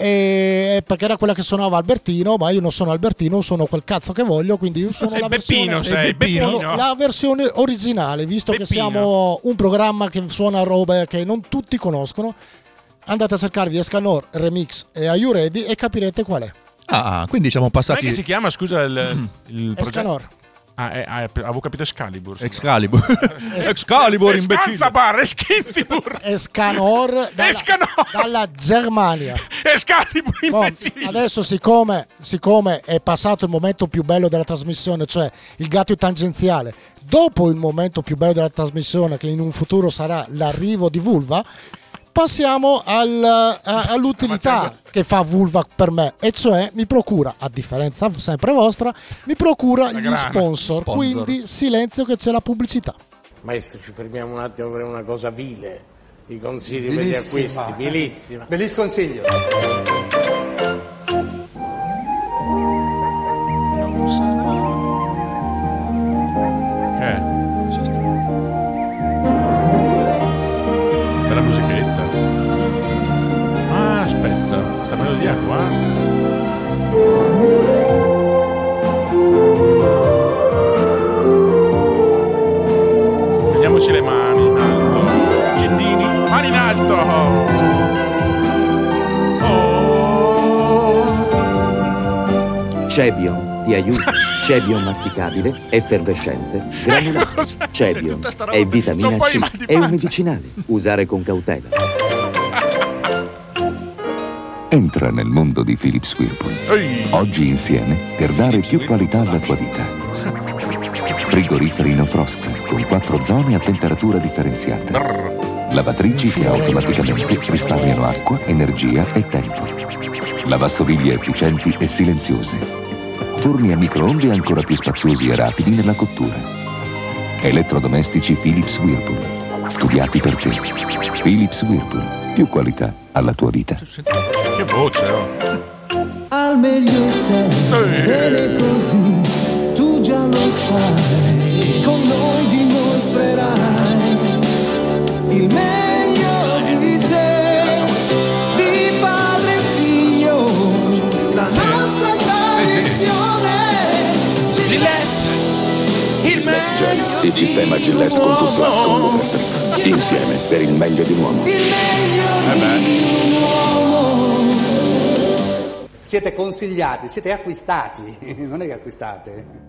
e perché era quella che suonava Albertino, ma io non sono Albertino, sono quel cazzo che voglio, quindi io sono Sei la Beppino, versione, sei Beppino. sono la versione originale, visto Beppino. che siamo un programma che suona robe che non tutti conoscono. Andate a cercarvi Escanor Remix e Are You Ready e capirete qual è. Ah, quindi siamo passati. Come si chiama, scusa, il, Mm. il progetto? Escanor. Ah, eh, ah, avevo capito Excalibur. Excalibur. Excalibur, imbecille. Scanzabar, Eskinfibur. Escanor dalla, Escanor. dalla Germania. Excalibur, Boh, imbecille. adesso siccome, siccome è passato il momento più bello della trasmissione, cioè il gatto tangenziale, dopo il momento più bello della trasmissione, che in un futuro sarà l'arrivo di Vulva, passiamo al, a- all'utilità che fa Vulva per me, e cioè mi procura, a differenza sempre vostra, mi procura gli grana. sponsor, Sponsor. quindi silenzio che c'è la pubblicità. Maestro, ci fermiamo un attimo per una cosa vile. I consigli per gli acquisti, vilissima. Bellissimo consiglio. Che è? Bella musichetta. Ah, aspetta, sta melodia qua. Vediamoci le mani in alto. Cindini, mani in alto. Oh. Cebion ti aiuta. Cebion masticabile, effervescente, granulato. Cebion Tutta sta roba. è C'ho vitamina un po' di C, mal di è un pancia. medicinale. Usare con cautela. Entra nel mondo di Philips Whirlpool. Ehi. Oggi insieme per dare più qualità alla tua vita. Frigoriferi No Frost con quattro zone a temperatura differenziata. Lavatrici che automaticamente risparmiano acqua, energia e tempo. Lavastoviglie efficienti e silenziose. Forni a microonde ancora più spaziosi e rapidi nella cottura. Elettrodomestici Philips Whirlpool. Studiati per te. Philips Whirlpool. Più qualità alla tua vita. Che voce, oh. Al meglio sei bene così, tu già lo sai, con noi dimostrerai il meglio di te, di padre e figlio, la nostra tradizione. Gillette, il meglio Il sistema Gillette con Tool Plus con nuova stretta. Insieme per il meglio di un uomo. Il meglio di un uomo. siete consigliati, siete acquistati, non è che acquistate.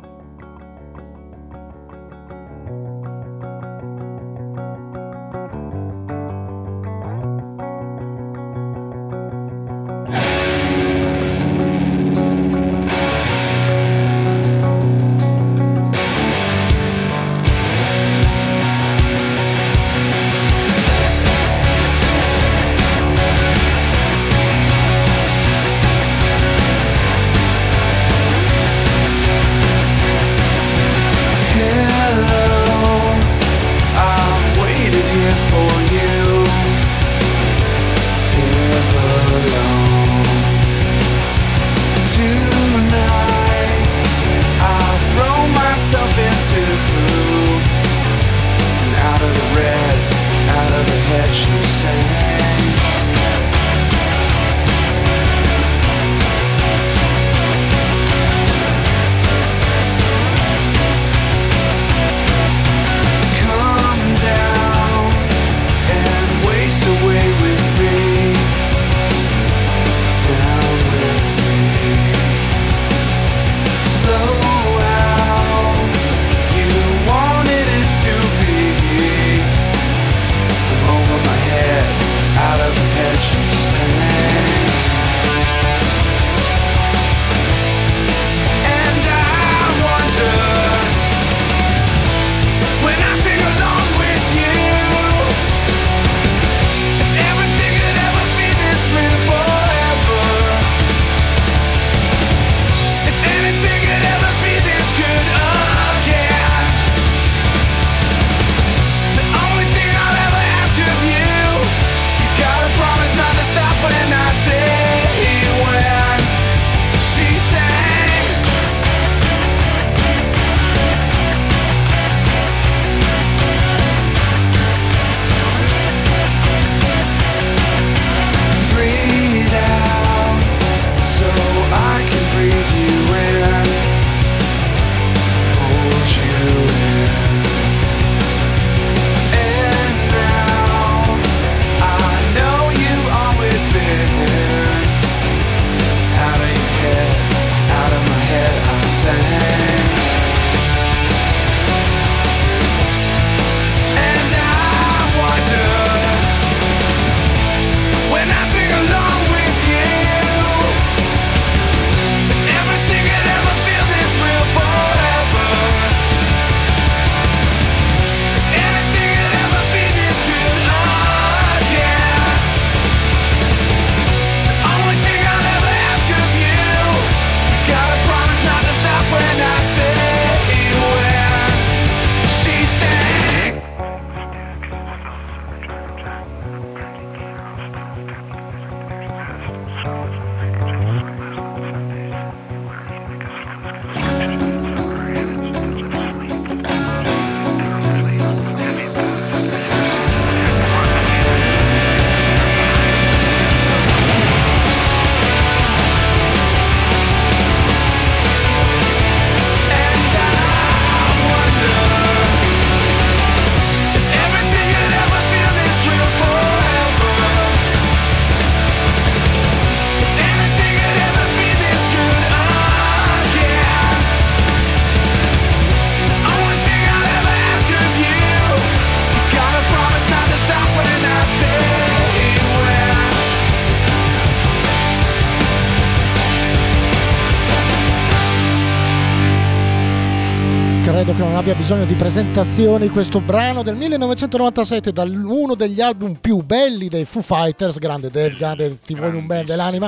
credo che non abbia bisogno di presentazioni questo brano del millenovecentonovantasette, da uno degli album più belli dei Foo Fighters, grande Dave, grande, ti voglio un bene dell'anima,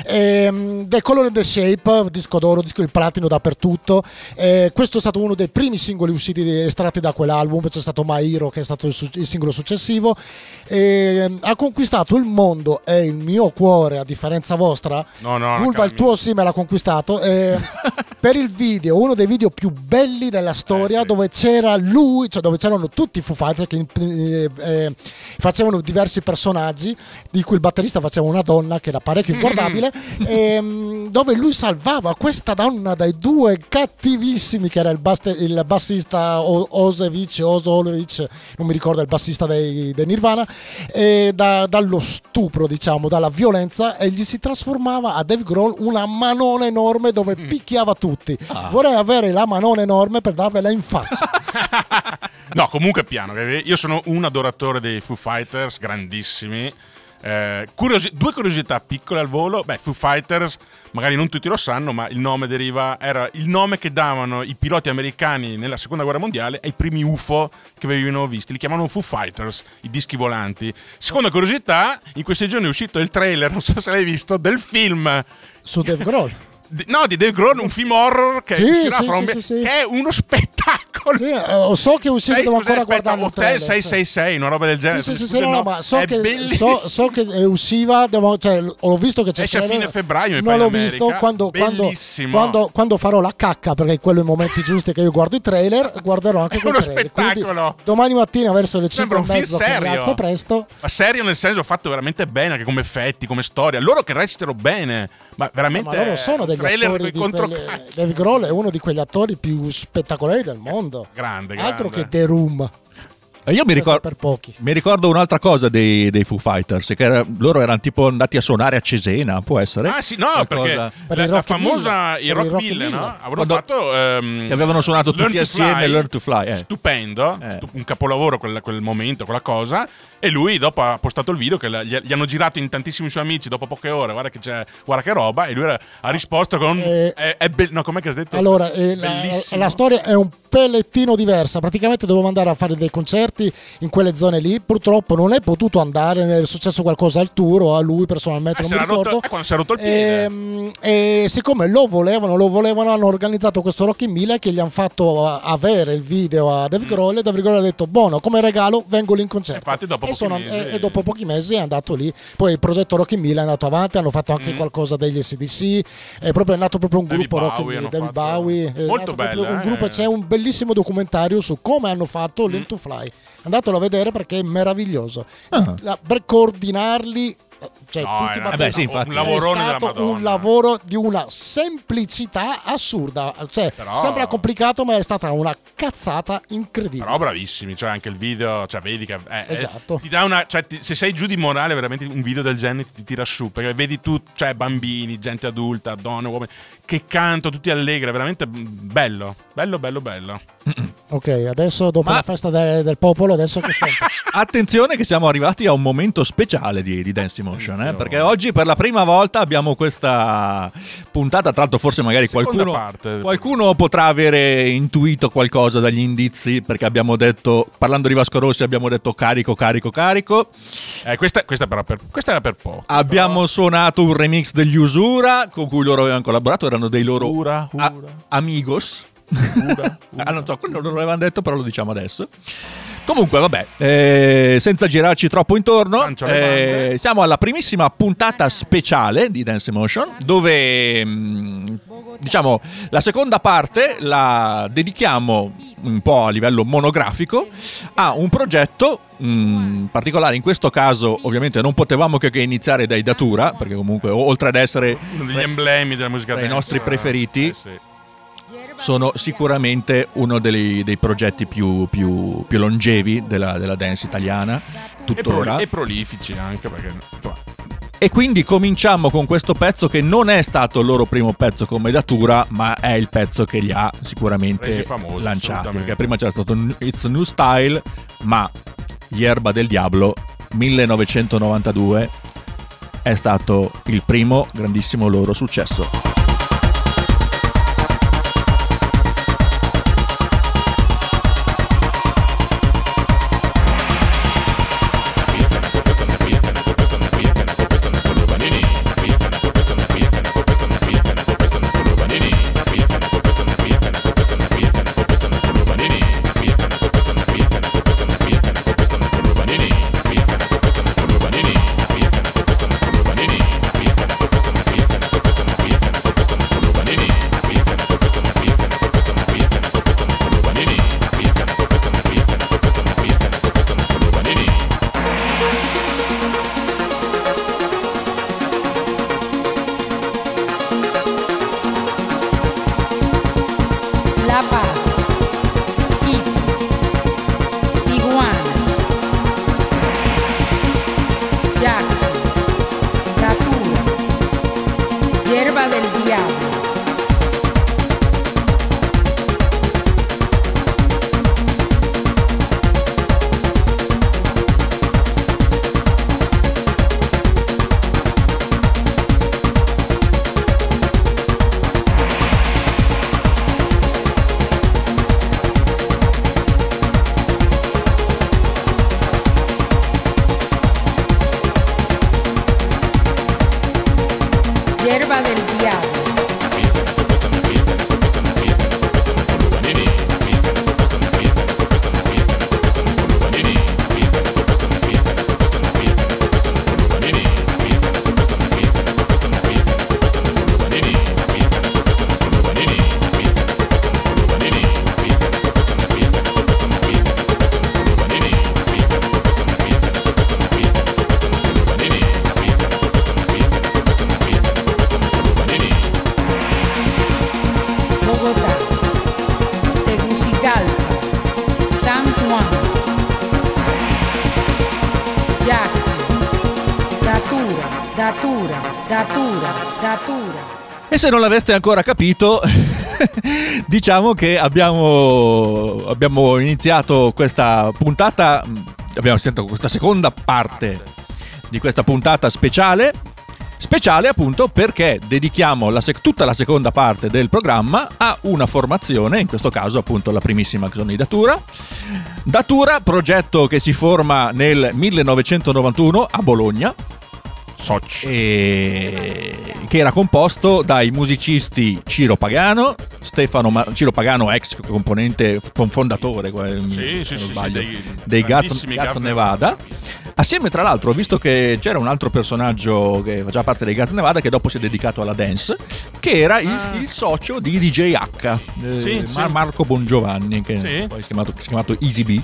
ehm, The Color and the Shape, disco d'oro, disco il platino dappertutto. Eh, questo è stato uno dei primi singoli usciti estratti da quell'album. C'è stato My Hero, che è stato il, su- il singolo successivo. Eh, ha conquistato il mondo e il mio cuore, a differenza vostra. No, no, Vulva, il tuo sì me l'ha conquistato. Eh, per il video, uno dei video più belli della storia dove c'era lui, cioè dove c'erano tutti i Foo Fighters che eh, eh, facevano diversi personaggi, di cui il batterista faceva una donna che era parecchio inguardabile, e, dove lui salvava questa donna dai due cattivissimi, che era il, bast- il bassista o- Osevich, Osovich, non mi ricordo, il bassista dei, dei Nirvana, e da, dallo stupro, diciamo, dalla violenza, e gli si trasformava a Dave Grohl una manona enorme dove picchiava tutti. Ah. Vorrei avere la manona enorme per darvela in faccia. No, comunque piano. Io sono un adoratore dei Foo Fighters, grandissimi. Eh, curiosi- due curiosità piccole al volo. Beh, Foo Fighters, magari non tutti lo sanno, ma il nome deriva, era il nome che davano i piloti americani nella seconda guerra mondiale ai primi U F O che venivano visti. Li chiamavano Foo Fighters, i dischi volanti. Seconda curiosità, in questi giorni è uscito il trailer, non so se l'hai visto, del film su Dave Grohl. No, di Dave Grohl, un film horror che, sì, uscirà sì, fra un sì, be- sì, sì. che è uno spettacolo. Sì, eh, so che è uscito, Sei, devo cos'è, ancora aspetta, guardare il Hotel trailer. sei sei sei, una roba del genere. Sì, sì, sì, Scusa, no, no, ma so è che, bellissimo. so, so che eh, usciva, devo, cioè, ho visto che c'è esce a fine febbraio, mi non pare, l'ho in America. visto quando, quando, Bellissimo. quando, quando farò la cacca, perché è quello i momenti giusti che io guardo i trailer, guarderò anche quel uno trailer. spettacolo. Quindi, domani mattina verso le Sembra cinque e un film mezzo che mi serio. alzo presto. Ma serio nel senso fatto veramente bene, anche come effetti, come storia. Loro che recitano bene, ma veramente. Ma loro sono degli trailer attori di contro quelli, Dave Grohl è uno di quegli attori più spettacolari del mondo. Grande, grande. Altro che The Room. Io mi ricordo, per pochi. mi ricordo un'altra cosa dei, dei Foo Fighters, che era, loro erano tipo andati a suonare a Cesena, può essere? Ah sì, no, Qualcosa. perché la, la famosa i Rock Mille, no? Avevano fatto ehm, che avevano suonato Learn tutti to assieme Fly, Learn to Fly, eh. stupendo, Eh. stu- un capolavoro quel, quel momento, quella cosa. E lui dopo ha postato il video che la- gli, gli hanno girato in tantissimi suoi amici dopo poche ore, guarda che c'è, guarda che roba, e lui era- ha risposto con Eh, è, è be- no, com'è che has detto? Allora, eh, la, Bellissimo. la storia è un pellettino diversa. Praticamente dovevo andare a fare dei concerti in quelle zone lì. Purtroppo non è potuto andare, è successo qualcosa al tour o a lui personalmente, Eh, non si mi era rotto- ricordo. eh, quando si è rotto il piede. Ehm, E, siccome lo volevano, lo volevano, hanno organizzato questo Rock in Mille che gli hanno fatto a- avere il video a Dave Grohl, e Dave Grohl ha detto buono, come regalo vengo lì in concerto. Infatti dopo e, pochi sono- mesi- e- e dopo pochi mesi è andato lì. Poi il progetto Rock in Mille è andato avanti, hanno fatto anche Mm. qualcosa degli A C D C, è proprio è nato proprio un David gruppo Rock in Bowie Mille, hanno David fatto- Bowie, è Molto nato proprio bella, un gruppo, eh. c'è un bellissimo documentario su come hanno fatto Learn to Fly. Andatelo a vedere perché è meraviglioso. La- per coordinarli, cioè, No, tutti i era- batterista- eh beh, sì, infatti. un lavorone è della stato Madonna. un lavoro di una semplicità assurda, cioè Però- sembra complicato ma è stata una cazzata incredibile. Però bravissimi, cioè anche il video, cioè vedi che eh, eh, Esatto. ti dà una, cioè, ti- se sei giù di morale, veramente un video del genere ti, ti tira su, perché vedi tu, cioè bambini, gente adulta, donne, uomini che cantano, tutti allegri, veramente bello, bello, bello, bello. Ok, adesso dopo Ma- la festa de- del popolo, adesso che sento? Attenzione che siamo arrivati a un momento speciale di, di Dance in Motion, eh, perché oggi per la prima volta abbiamo questa puntata, tra l'altro forse magari Seconda qualcuno, parte. qualcuno potrà avere intuito qualcosa dagli indizi, perché abbiamo detto, parlando di Vasco Rossi, abbiamo detto carico, carico, carico. Eh, questa, questa, però per, questa era per poco. Abbiamo suonato un remix degli Usura, con cui loro avevano collaborato, erano dei loro Ura, ura. a- amigos. Ah, non so, quello non l'avevano detto, però lo diciamo adesso. Comunque, vabbè, eh, senza girarci troppo intorno, Lancio le eh, bande. siamo alla primissima puntata speciale di Dance in Motion, dove mh, diciamo la seconda parte la dedichiamo un po' a livello monografico a un progetto mh, particolare. In questo caso, ovviamente, non potevamo che, che iniziare dai Datura, perché comunque, o- oltre ad essere Uno degli emblemi della musica tra i dance, nostri eh, preferiti, eh, sì. sono sicuramente uno dei, dei progetti più, più, più longevi della, della dance italiana E, tuttora. proli- e prolifici anche, perché insomma, E quindi cominciamo con questo pezzo che non è stato il loro primo pezzo come Datura, ma è il pezzo che li ha sicuramente Resi famosi, lanciati. assolutamente. Perché prima c'era stato It's a New Style, ma Yerba del Diablo millenovecentonovantadue è stato il primo grandissimo loro successo. Questa fiesta del diavolo. Bogotá, Tegucigalpa, San Juan, Yaqui, Datura, Datura, Datura, Datura. E se non l'aveste ancora capito, diciamo che abbiamo, abbiamo iniziato questa puntata, abbiamo sentito questa seconda parte di questa puntata speciale, speciale appunto perché dedichiamo la sec- tutta la seconda parte del programma a una formazione, in questo caso appunto la primissima, che sono i Datura. Datura, progetto che si forma nel millenovecentonovantuno a Bologna, Soci. E che era composto dai musicisti Ciro Pagano, Stefano Ma- Ciro Pagano, ex componente fondatore Sì, sì, sì, sbaglio, sì, dei dei Guts grandissimi Guts Guts Nevada, assieme tra l'altro, visto che c'era un altro personaggio che faceva parte dei Guts Nevada che dopo si è dedicato alla dance, che era il, Ah. il socio di D J H, eh, Sì, Mar- sì. Marco Bongiovanni, che Sì. poi si è chiamato, si è chiamato Easy B.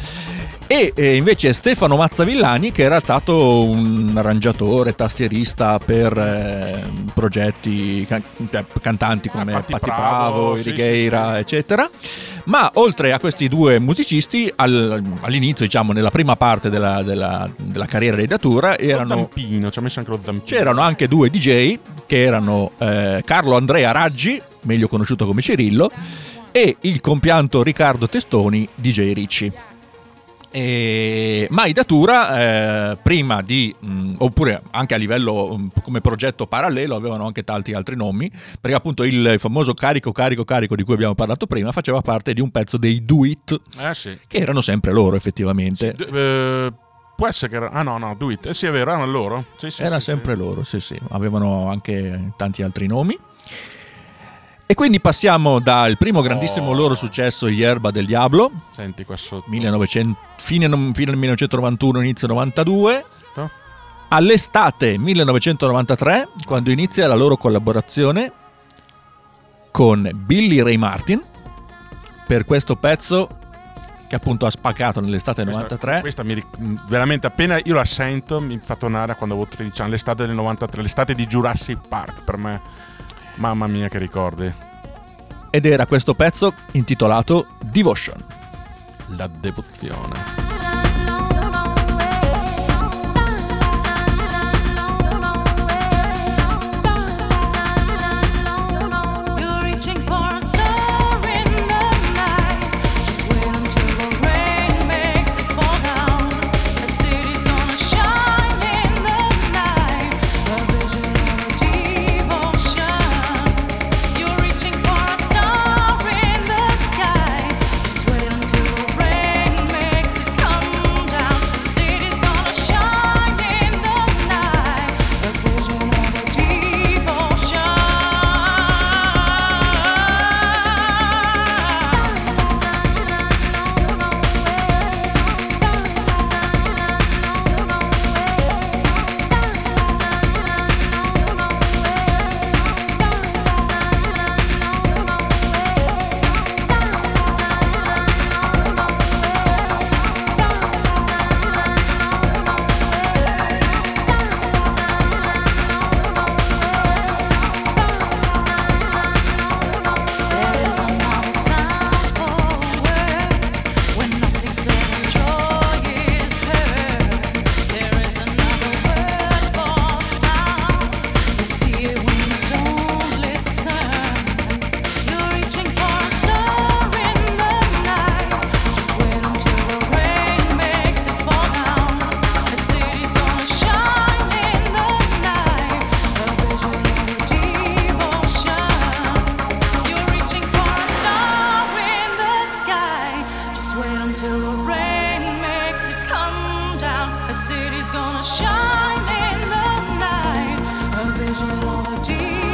E eh, invece Stefano Mazzavillani, che era stato un arrangiatore, tastierista per eh, progetti can- cantanti come Patti Patti Bravo, Bravo, sì, Righeira, sì, sì. eccetera. Ma oltre a questi due musicisti, al- all'inizio, diciamo, nella prima parte della, della- della carriera dei Datura, Lo erano, zampino, ci ha messo anche lo zampino. c'erano anche due D J, che erano eh, Carlo Andrea Raggi, meglio conosciuto come Cirillo, e il compianto Riccardo Testoni, D J Ricci. E, ma i Datura, eh, prima di, mh, oppure anche a livello mh, come progetto parallelo, avevano anche tanti altri nomi, perché appunto il famoso carico carico carico di cui abbiamo parlato prima faceva parte di un pezzo dei Do It, Eh sì. che erano sempre loro effettivamente. D- eh, può essere che era... Ah no, no, Do It. Eh sì, è vero, erano loro. Sì, sì, Era sì, sempre sì. loro, sì sì, avevano anche tanti altri nomi. E quindi passiamo dal primo grandissimo Oh. loro successo, Yerba del Diablo, Senti qua sotto. millenovecento, fine, fine del millenovecentonovantuno, inizio novantadue, Sotto. all'estate millenovecentonovantatré, quando inizia la loro collaborazione con Billy Ray Martin per questo pezzo che appunto ha spaccato nell'estate del Questa, novantatré. questa mi ric- veramente appena io la sento mi fa tornare a quando avevo tredici anni, l'estate del novantatré, l'estate di Jurassic Park per me. Mamma mia che ricordi. Ed era questo pezzo intitolato Devotion. La devozione. You're reaching for a star in the night. Just wait until the rain makes it fall down. The city's gonna shine in the night. A vision of a devotion. You're reaching for a star in the sky. Just wait until the rain makes it come down. The city's gonna shine in the night. A vision of a devotion. Until the rain makes it come down, the city's gonna shine in the night. A vision of a deep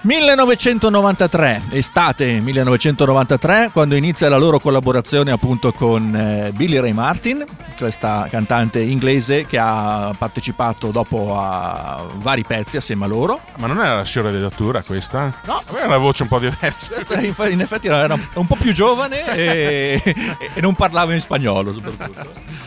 millenovecentonovantatré, estate millenovecentonovantatré, quando inizia la loro collaborazione appunto con eh, Billy Ray Martin, questa cantante inglese che ha partecipato dopo a vari pezzi assieme a loro. Ma non era la Sciora di Datura questa? No. Aveva una voce un po' diversa. Questa in, in effetti era un po' più giovane e, e non parlava in spagnolo soprattutto.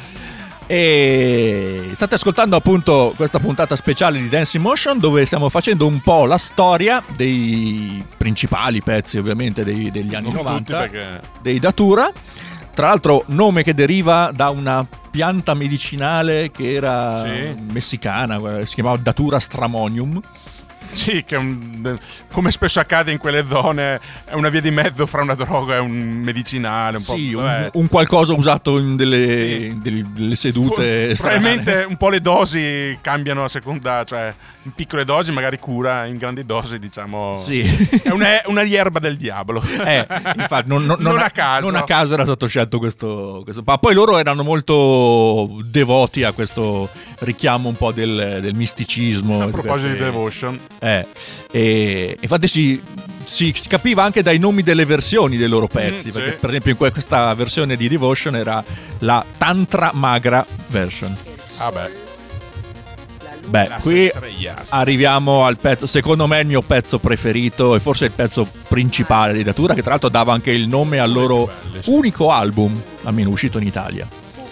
E state ascoltando appunto questa puntata speciale di Dance in Motion, dove stiamo facendo un po' la storia dei principali pezzi ovviamente dei, degli anni Non novanta tutti, perché- dei Datura. Tra l'altro nome che deriva da una pianta medicinale che era Sì. messicana, si chiamava Datura stramonium. Sì, che è un- come spesso accade in quelle zone, è una via di mezzo fra una droga e un medicinale. Un Sì, po', un, vabbè. un qualcosa usato in delle, delle- delle sedute strane. Probabilmente un po' le dosi cambiano a seconda, cioè in piccole dosi magari cura, in grandi dosi diciamo Sì. è una, è una ierba del diavolo. Eh, infatti, non, non- Non non a caso. non a caso era stato scelto questo, questo. Ma poi loro erano molto devoti a questo richiamo un po' del, del misticismo. A proposito di queste- Devotion. Eh, e infatti si, si, si capiva anche dai nomi delle versioni dei loro pezzi, Mm, perché sì. per esempio in que- questa versione di Devotion era la Tantra Magra version. Ah beh. Beh, Las qui estrellas. arriviamo al pezzo, secondo me il mio pezzo preferito e forse il pezzo principale di Datura, che tra l'altro dava anche il nome al loro unico album, almeno uscito in Italia.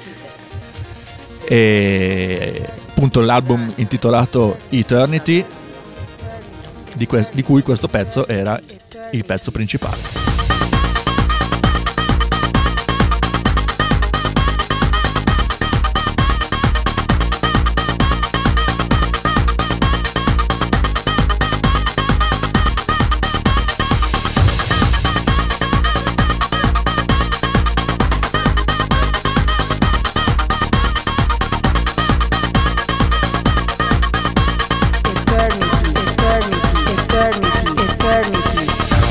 E appunto l'album intitolato Eternity, di, que- di cui questo pezzo era il pezzo principale. Eternity, eternity.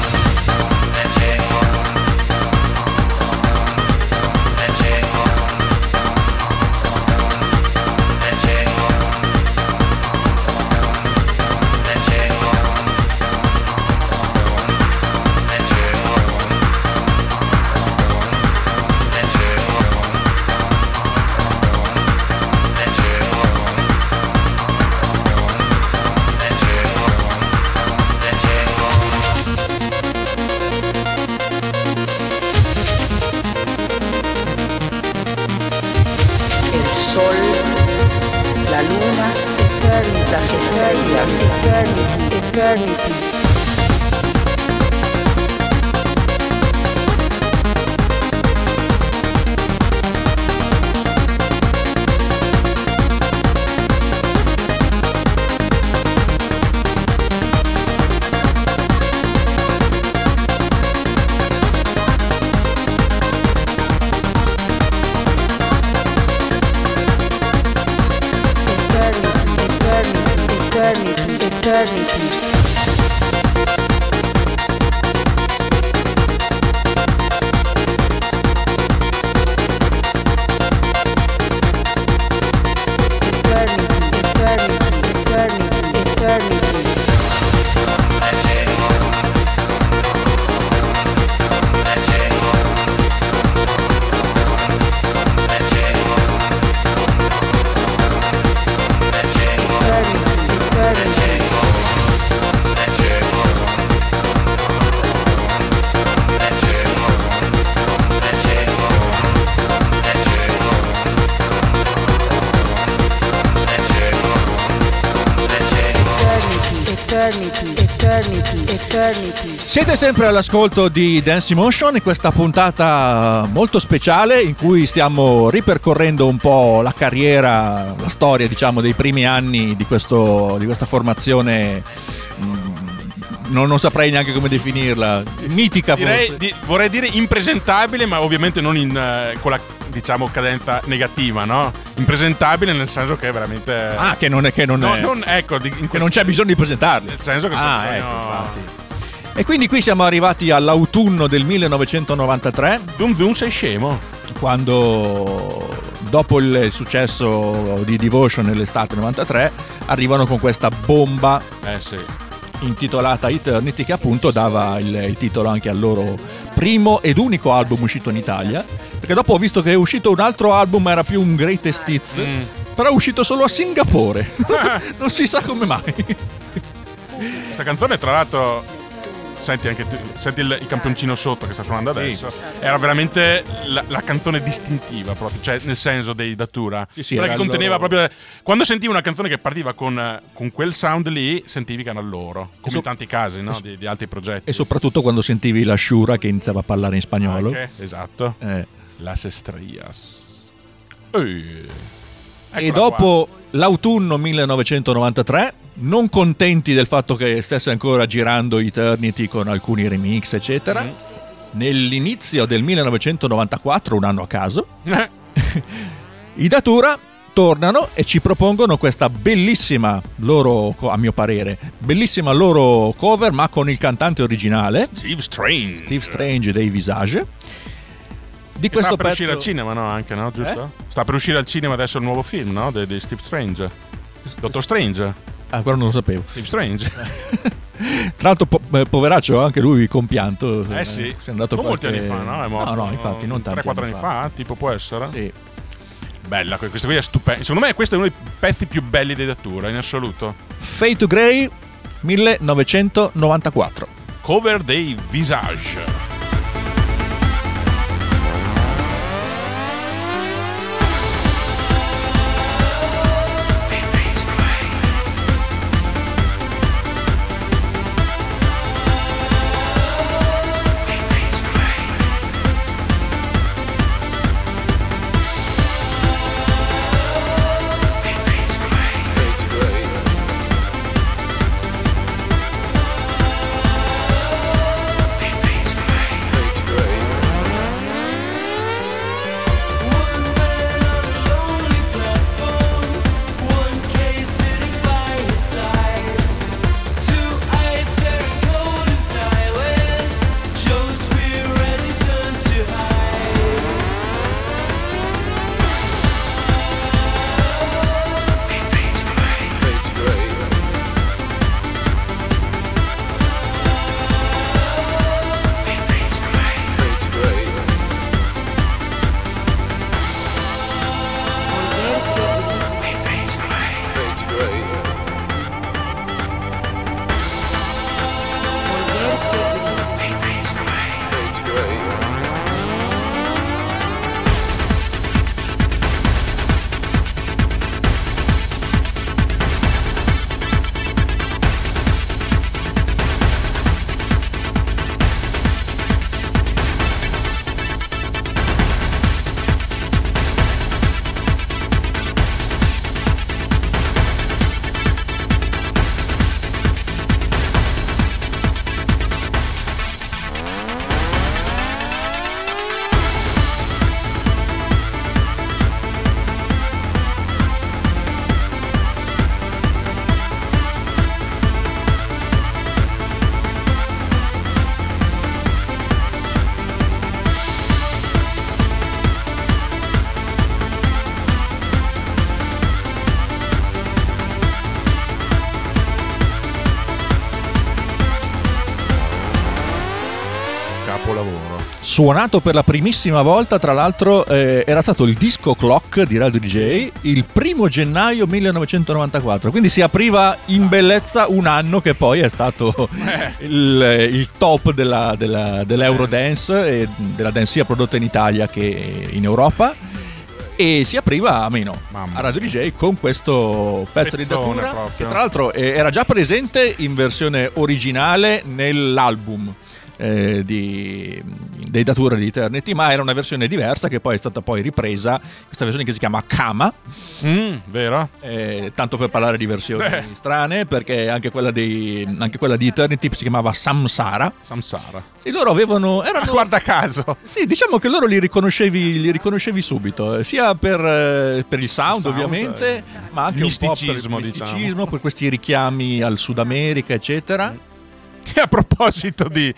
El sol, la luna, eternitas, estrellas, eternity, eternity. Eternity, eternity. Eternity, eternity, eternity. Eternity, eternity, eternity. Siete sempre all'ascolto di Dance in Motion in questa puntata molto speciale in cui stiamo ripercorrendo un po' la carriera, la storia diciamo dei primi anni di, questo, di questa formazione, mm, non, non saprei neanche come definirla, mitica Direi, forse. di- vorrei dire impresentabile, ma ovviamente non in, eh, con la diciamo cadenza negativa, no? Impresentabile nel senso che è veramente Ah, che non è che non, No, è, non- ecco, di- in che questo- non c'è bisogno di presentarli. nel senso che Ah, c'è ecco, bisogno- infatti. E quindi qui siamo arrivati all'autunno del millenovecentonovantatré. Zoom zoom sei scemo. Quando dopo il successo di Devotion nell'estate novantatré arrivano con questa bomba Eh sì. intitolata Eternity, che appunto dava il, il titolo anche al loro primo ed unico album uscito in Italia, perché dopo ho visto che è uscito un altro album, era più un greatest hits, Mm. però è uscito solo a Singapore. Non si sa come mai. Questa canzone, tra l'altro, senti anche tu, senti il, il campioncino sotto che sta suonando adesso. Era veramente la, la canzone distintiva, proprio, cioè nel senso dei Datura. Sì, sì, quella era che conteneva il loro- proprio. Quando sentivi una canzone che partiva con, con quel sound lì, sentivi che era loro. Come so- in tanti casi, no? Di, di altri progetti. E soprattutto quando sentivi la Shura che iniziava a parlare in spagnolo. Anche, esatto. Eh. Las estrellas. Eh. E Eccola dopo l'autunno millenovecentonovantatré, non contenti del fatto che stesse ancora girando Eternity con alcuni remix eccetera, Mm. nell'inizio del millenovecentonovantaquattro, un anno a caso, qua. i Datura tornano e ci propongono questa bellissima loro, a mio parere, bellissima loro cover, ma con il cantante originale Steve Strange. Steve Strange dei Visage. Di Che questo sta per pezzo uscire al cinema, no? Anche, no? Giusto? Eh? Sta per uscire al cinema adesso il nuovo film, no? Di, di Steve Strange. Dottor Strange. Ah, quello non lo sapevo. Steve Strange. Tra l'altro, po- eh, poveraccio, anche lui compianto. Eh sì. Si è andato non molti qualche- anni fa, no? È morto. No, no, infatti, non tanti tre quattro anni fa. tipo può essere. Sì. Bella, que- questa qui è stupenda. Secondo me questo è uno dei pezzi più belli di Datura, in assoluto. Fade to Grey millenovecentonovantaquattro. Cover dei Visage. Capolavoro. Suonato per la primissima volta, tra l'altro, eh, era stato il Disco Clock di Radio D J il primo gennaio millenovecentonovantaquattro, quindi si apriva in bellezza un anno che poi è stato il, il top della, della, dell'Eurodance e della danzia prodotta in Italia che in Europa, e si apriva a meno a Radio D J con questo pezzo di Pezzone Datura proprio. che tra l'altro eh, era già presente in versione originale nell'album eh, di, dei Datura di Eternity, ma era una versione diversa che poi è stata poi ripresa, questa versione che si chiama Kama. Mm, vero? Eh, tanto per parlare di versioni Eh. strane, perché anche quella di, anche quella di Eternity si chiamava Samsara. Samsara. Sì, loro avevano erano, Ah, guarda caso. Sì, diciamo che loro li riconoscevi, li riconoscevi subito, eh, sia per, eh, per il sound, sound, ovviamente, eh, ma anche misticismo, un po' per il diciamo. misticismo, per questi richiami al Sud America, eccetera. E a proposito di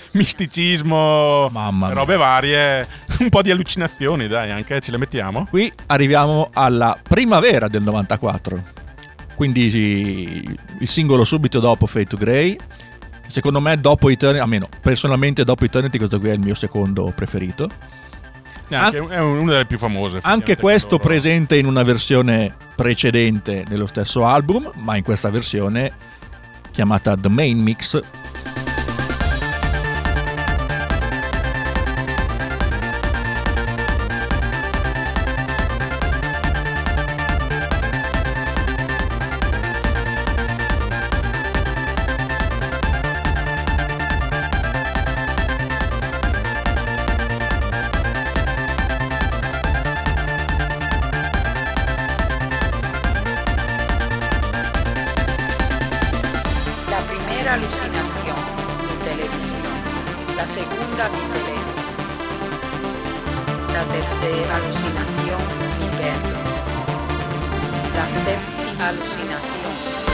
misticismo, Mamma mia. robe varie, un po' di allucinazioni, dai, anche ce le mettiamo. Qui arriviamo alla primavera del novantaquattro. quindi sì, il singolo subito dopo Fade to Grey. Secondo me dopo Eternity, almeno personalmente dopo Eternity, questo qui è il mio secondo preferito. Anche, è una delle più famose. Anche questo presente in una versione precedente nello stesso album, ma in questa versione chiamata The Main Mix. Alucinación, mi televisión. La segunda, mi teléfono. La tercera alucinación, mi perro. La séptima alucinación.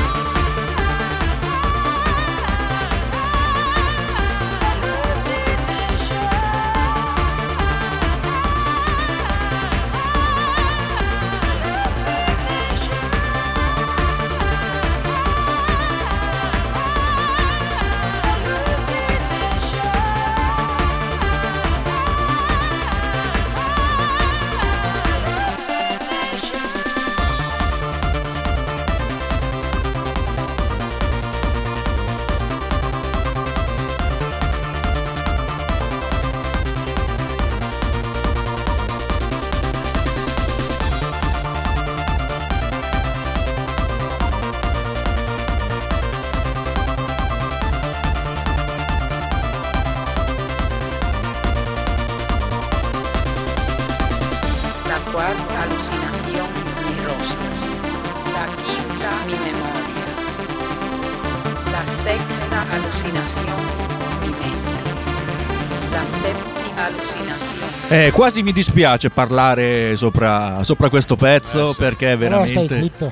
Cuarta alucinación, mi rostro. La quinta, mi memoria. La sexta alucinación, mi mente. La settima alucinación. Eh, quasi mi dispiace parlare sopra, sopra questo pezzo, eh, sì. Perché è veramente... Allora stai zitto.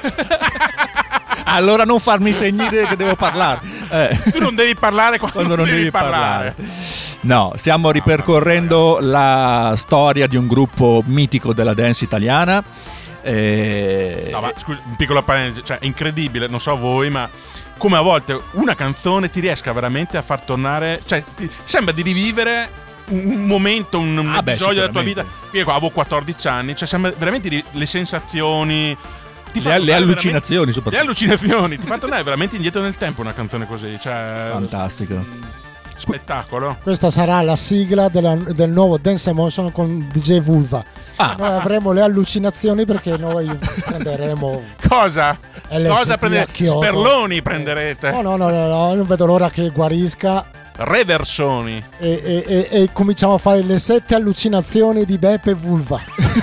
Allora non farmi segni che devo parlare. Eh. Tu non devi parlare quando, quando non devi, devi parlare. parlare. No, stiamo ripercorrendo la storia di un gruppo mitico della dance italiana. E... No, ma scusa, un piccolo parentesi, cioè è incredibile, non so voi, ma come a volte una canzone ti riesca veramente a far tornare, cioè ti sembra di rivivere un momento, un, un ah episodio beh, della tua vita. Io avevo quattordici anni, cioè sembra veramente di, le sensazioni, ti le, le allucinazioni soprattutto. Le allucinazioni, ti fa tornare veramente indietro nel tempo una canzone così, cioè fantastico. Spettacolo. Questa sarà la sigla della, del nuovo Dance Emotion con D J Vulva. Ah. Noi avremo le allucinazioni perché noi prenderemo cosa? L S D cosa prendete? Sperloni prenderete? No, no, no, no, no, non vedo l'ora che guarisca. Reversoni. E, e, e, e cominciamo a fare le sette allucinazioni di Beppe Vulva.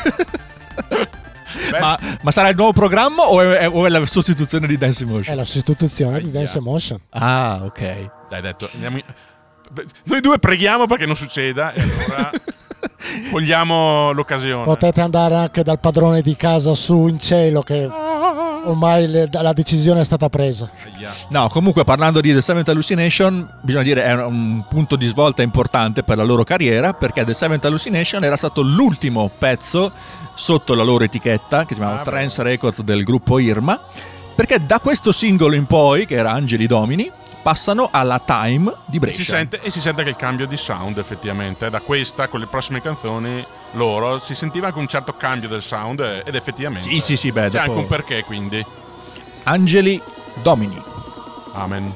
Ma, ma sarà il nuovo programma o è, o è la sostituzione di Dance Emotion? È la sostituzione di Dance Emotion. Ah, ok. Dai, detto, andiamo in... Noi due preghiamo perché non succeda e allora cogliamo l'occasione. Potete andare anche dal padrone di casa su in cielo che ormai le, la decisione è stata presa. No, comunque parlando di The Seventh Hallucination, bisogna dire è un punto di svolta importante per la loro carriera, perché The Seventh Hallucination era stato l'ultimo pezzo sotto la loro etichetta che si chiamava ah, Trance Records del gruppo Irma, perché da questo singolo in poi, che era Angeli Domini, passano alla Time di Brescia. E si sente, e si sente che il cambio di sound effettivamente da questa con le prossime canzoni loro si sentiva anche un certo cambio del sound ed effettivamente sì sì sì beh, c'è dopo... anche un perché, quindi Angeli Domini. Amen.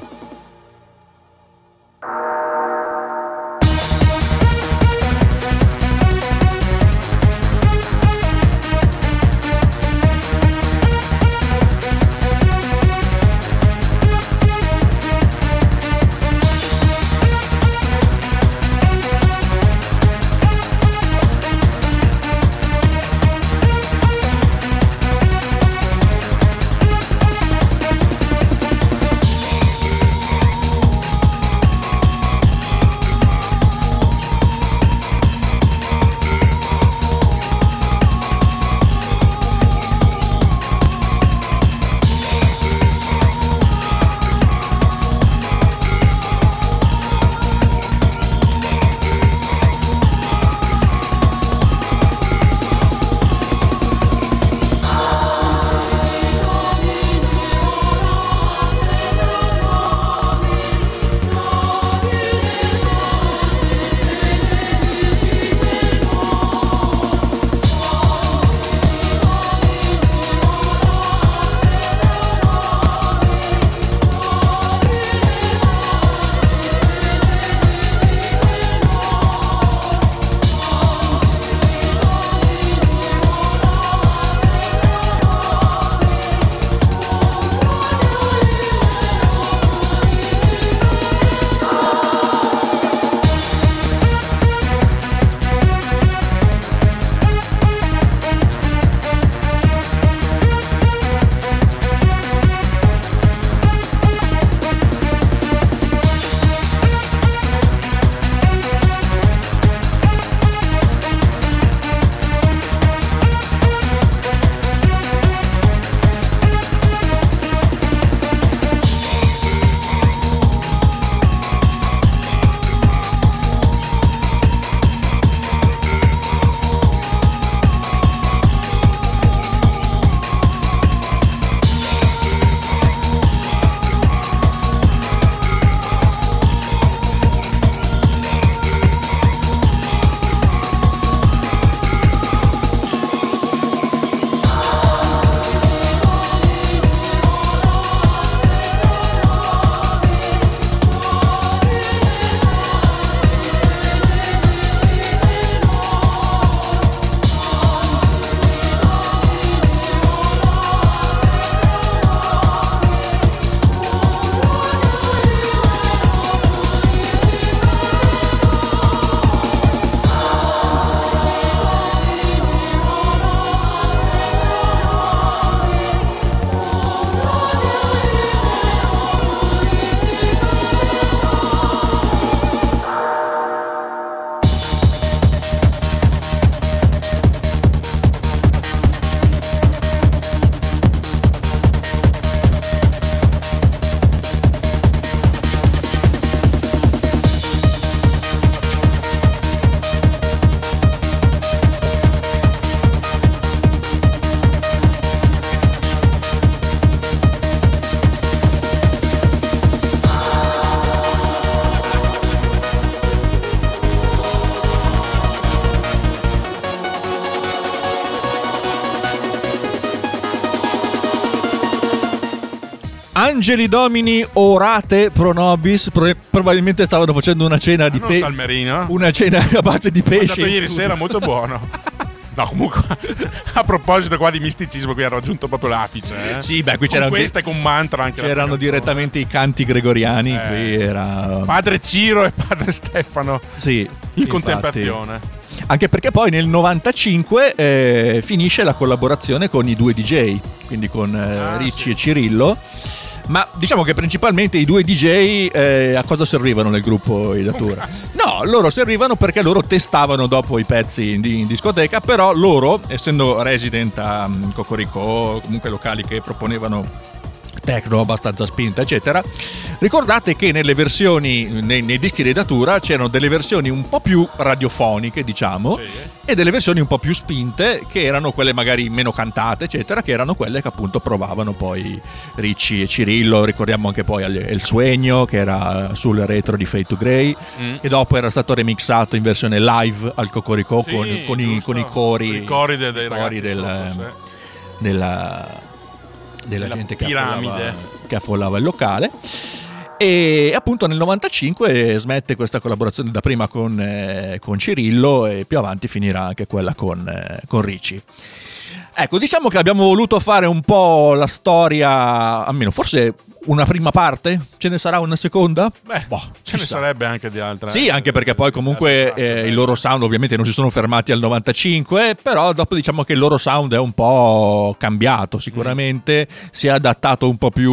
Angeli Domini orate pro nobis, pro- probabilmente stavano facendo una cena di non pesce. salmerino. Una cena a base di Ho pesce. mangiato ieri sera, molto buono. No, comunque, a proposito qua di misticismo, qui ha raggiunto proprio l'apice. Eh? Sì, beh, qui con c'erano questa e con mantra anche. la C'erano canzone. direttamente i canti gregoriani. Eh. Qui era. Padre Ciro e padre Stefano Sì, in infatti. contemplazione. Anche perché poi nel novantacinque eh, finisce la collaborazione con i due D J, quindi con eh, Ah, Ricci sì. e Cirillo. Ma diciamo che principalmente i due D J eh, a cosa servivano nel gruppo i Datura? No, loro servivano perché loro testavano dopo i pezzi in, in discoteca, però loro, essendo resident a um, Cocorico, comunque locali che proponevano techno abbastanza spinta eccetera, ricordate che nelle versioni nei, nei dischi di Datura c'erano delle versioni un po' più radiofoniche, diciamo, Sì. e delle versioni un po' più spinte che erano quelle magari meno cantate eccetera, che erano quelle che appunto provavano poi Ricci e Cirillo. Ricordiamo anche poi El Sueño, che era sul retro di Fade to Grey, Mm. e dopo era stato remixato in versione live al Cocorico Sì, con, con, i, giusto. con i cori, Con i cori de- dei i cori ragazzi del, sotto, della, della Della gente che piramide. affollava, che affollava il locale. E appunto nel novantacinque smette questa collaborazione da prima con, eh, con Cirillo, e più avanti finirà anche quella con, eh, con Ricci. Ecco, diciamo che abbiamo voluto fare un po' la storia, almeno forse una prima parte, ce ne sarà una seconda? Beh, Boh, ce ne chissà. sarebbe anche di altre. Sì, anche perché poi comunque eh, il loro sound ovviamente non si sono fermati al novantacinque, però dopo diciamo che il loro sound è un po' cambiato, sicuramente si è adattato un po' più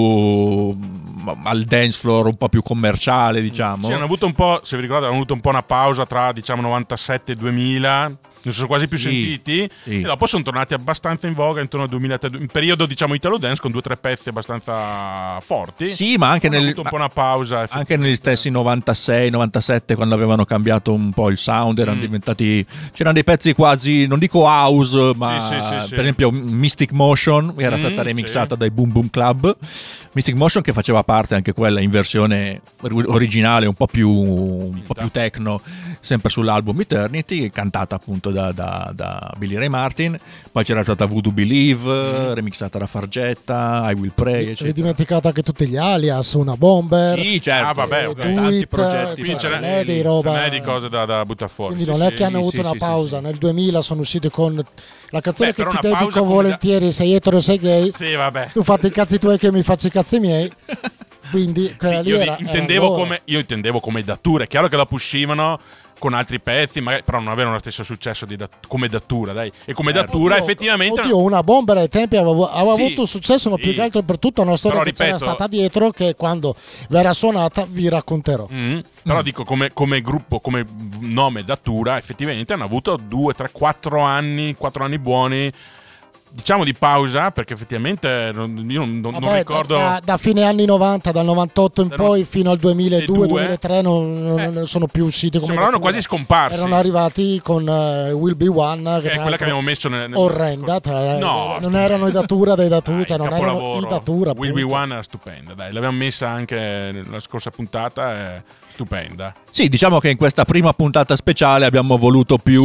al dance floor, un po' più commerciale, diciamo. Sì, hanno avuto un po', se vi ricordate, hanno avuto un po' una pausa tra diciamo novantasette e duemila. Non sono quasi più Sì, sentiti, sì. e dopo sono tornati abbastanza in voga intorno al duemilatré, in periodo diciamo Italo Dance, con due o tre pezzi abbastanza forti. Sì, ma anche, hanno nel, avuto un po' una pausa. anche negli stessi novantasei novantasette, quando avevano cambiato un po' il sound, erano Mm. diventati, c'erano dei pezzi quasi, non dico house, ma Sì, sì, sì, sì. per esempio Mystic Motion, che era Mm, stata remixata sì. dai Boom Boom Club. Mystic Motion, che faceva parte anche quella in versione originale, un po' più, un po' più techno, sempre sull'album Eternity, cantata appunto da, da, da Billy Ray Martin. Poi c'era stata Voodoo Believe, remixata da Fargetta, I Will Pray, Avevi eccetera. dimenticato anche tutti gli alias, una bomber. Sì, certo. Ah, vabbè, eh, ok. Do Tanti It, progetti cioè, ce ce n'è- n'è di ce roba. n'è di cose da, da buttare fuori. Quindi Sì, non è sì. che hanno sì, avuto sì, una sì, pausa. sì. Nel duemila sono usciti con la canzone Beh, che però ti una pausa dedico come volentieri, sei etero, sei gay. Sì, vabbè. Tu fatti i cazzi tuoi che mi faccio i cazzi miei. Quindi quella Sì, lì io, era, di- intendevo era loro. come, io intendevo come datura. È chiaro che dopo uscivano con altri pezzi, magari, però non avevano lo stesso successo di dat- come datura, dai. E come Certo. datura Oddio, effettivamente. Oddio, una bomber ai tempi aveva, aveva Sì, avuto successo, ma sì. più che altro per tutta una storia Però, che c'era ripeto- stata dietro, che quando verrà suonata vi racconterò. Mm. Però dico come, come gruppo, come nome datura, effettivamente hanno avuto due, tre, quattro anni, quattro anni buoni. Diciamo di pausa, perché effettivamente non- io non, non- non Vabbè, ricordo. da, da fine anni novanta, dal novantotto in Da poi fino al duemiladue due? duemilatré non, non- Eh. non sono più usciti come Sembravano datura. quasi scomparsi. Erano arrivati con eh, Will Be One, che Che è tra quella che l'altro abbiamo messo nel, nel orrenda, tra le- No, non erano i datura dei datura, cioè non erano capolavoro. i datura. Will Be appunto. One era stupenda, dai, l'abbiamo messa anche nella scorsa puntata, è stupenda. Sì, diciamo che in questa prima puntata speciale abbiamo voluto più